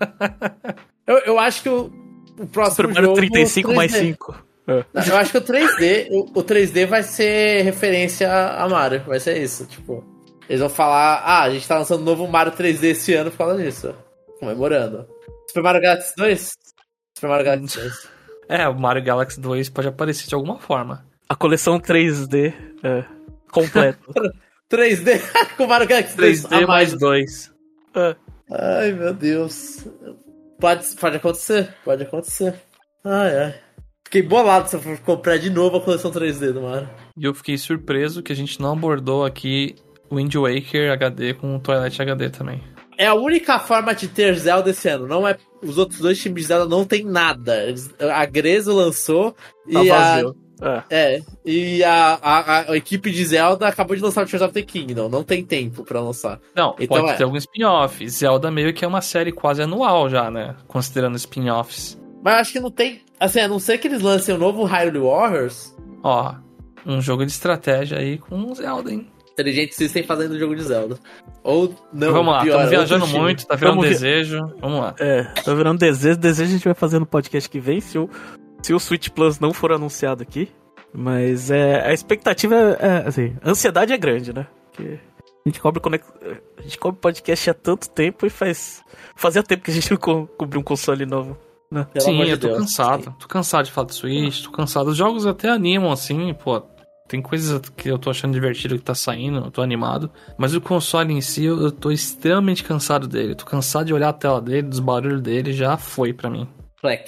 Eu, eu acho que o, o próximo Super Mario jogo... trinta e cinco mais três D. cinco. É. Não, eu acho que o três D, o, o três D vai ser referência a Mario. Vai ser isso, tipo... Eles vão falar, ah, a gente tá lançando um novo Mario três D esse ano por causa disso. Comemorando. Super Mario Galaxy dois? Super Mario Galaxy dois. É, o Mario Galaxy dois pode aparecer de alguma forma. A coleção três D é, completa. três D com Mario Galaxy dois. três D a mais dois. É. Ai, meu Deus. Pode, pode acontecer, pode acontecer. Ai, ai. Fiquei bolado se eu for comprar de novo a coleção três D do Mario. E eu fiquei surpreso que a gente não abordou aqui Wind Waker H D com Twilight H D também. É a única forma de ter Zelda esse ano. Não é, os outros dois times de Zelda não tem nada. Eles- A Grezzo lançou Tá e a, vazio. É. é, e a, a, a equipe de Zelda acabou de lançar o Tears of the Kingdom. Não tem tempo pra lançar. Não, Então pode é. ter algum spin-off. Zelda meio que é uma série quase anual já, né? Considerando spin-offs. Mas eu acho que não tem... Assim, a não ser que eles lancem o novo Hyrule Warriors, Ó, um jogo de estratégia aí com um Zelda, hein? Inteligente System fazendo o jogo de Zelda. Ou não, Vamos lá, pior, estamos viajando outro time. muito, tá virando Vamos vi- desejo. Vamos lá. É, tá virando desejo. Desejo a gente vai fazer no podcast que vem, se o, se o Switch Plus não for anunciado aqui. Mas é, a expectativa é, é, assim, a ansiedade é grande, né? Porque a gente cobre, conex... a gente cobre podcast há tanto tempo e faz... Fazia tempo que a gente não co- cobriu um console novo, né? Pelo Sim, amor de eu tô Deus. cansado. Tô cansado de falar de Switch, tô cansado. Os jogos até animam, assim, pô. Tem coisas que eu tô achando divertido que tá saindo, eu tô animado. Mas o console em si, eu eu tô extremamente cansado dele. Eu tô cansado de olhar a tela dele, dos barulhos dele, já foi pra mim. Fleck.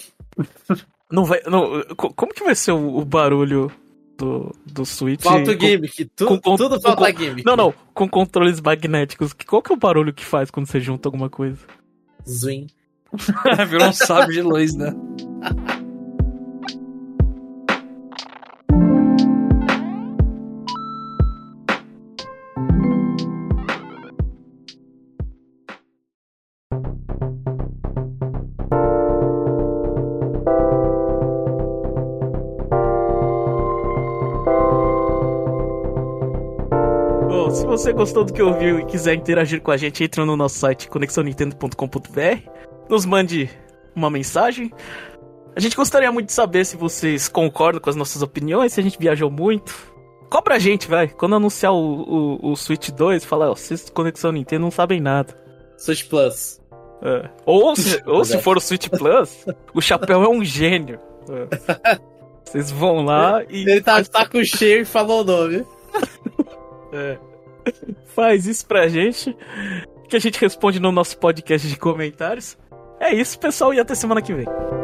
Não vai, não, co- como que vai ser o, o barulho do, do Switch? Falta com- gimmick. Tu, com- com- tudo com- falta com- gimmick. Não, não, com controles magnéticos. Qual que é o barulho que faz quando você junta alguma coisa? Zwing. Virou um sábio de luz, né? Bom, se você gostou do que ouviu e quiser interagir com a gente, entre no nosso site conexão nintendo ponto com ponto b r, nos mande uma mensagem. A gente gostaria muito de saber se vocês concordam com as nossas opiniões, se a gente viajou muito. Cobra a gente, vai. Quando anunciar o, o, o Switch dois, fala, ó, vocês de Conexão Nintendo não sabem nada. Switch Plus. É. Ou, se, ou se for o Switch Plus, o Chapéu é um gênio. É. Vocês vão lá e... Ele tá, tá com cheio e falou o nome. É. Faz isso pra gente, que a gente responde no nosso podcast de comentários. É isso, pessoal, e até semana que vem.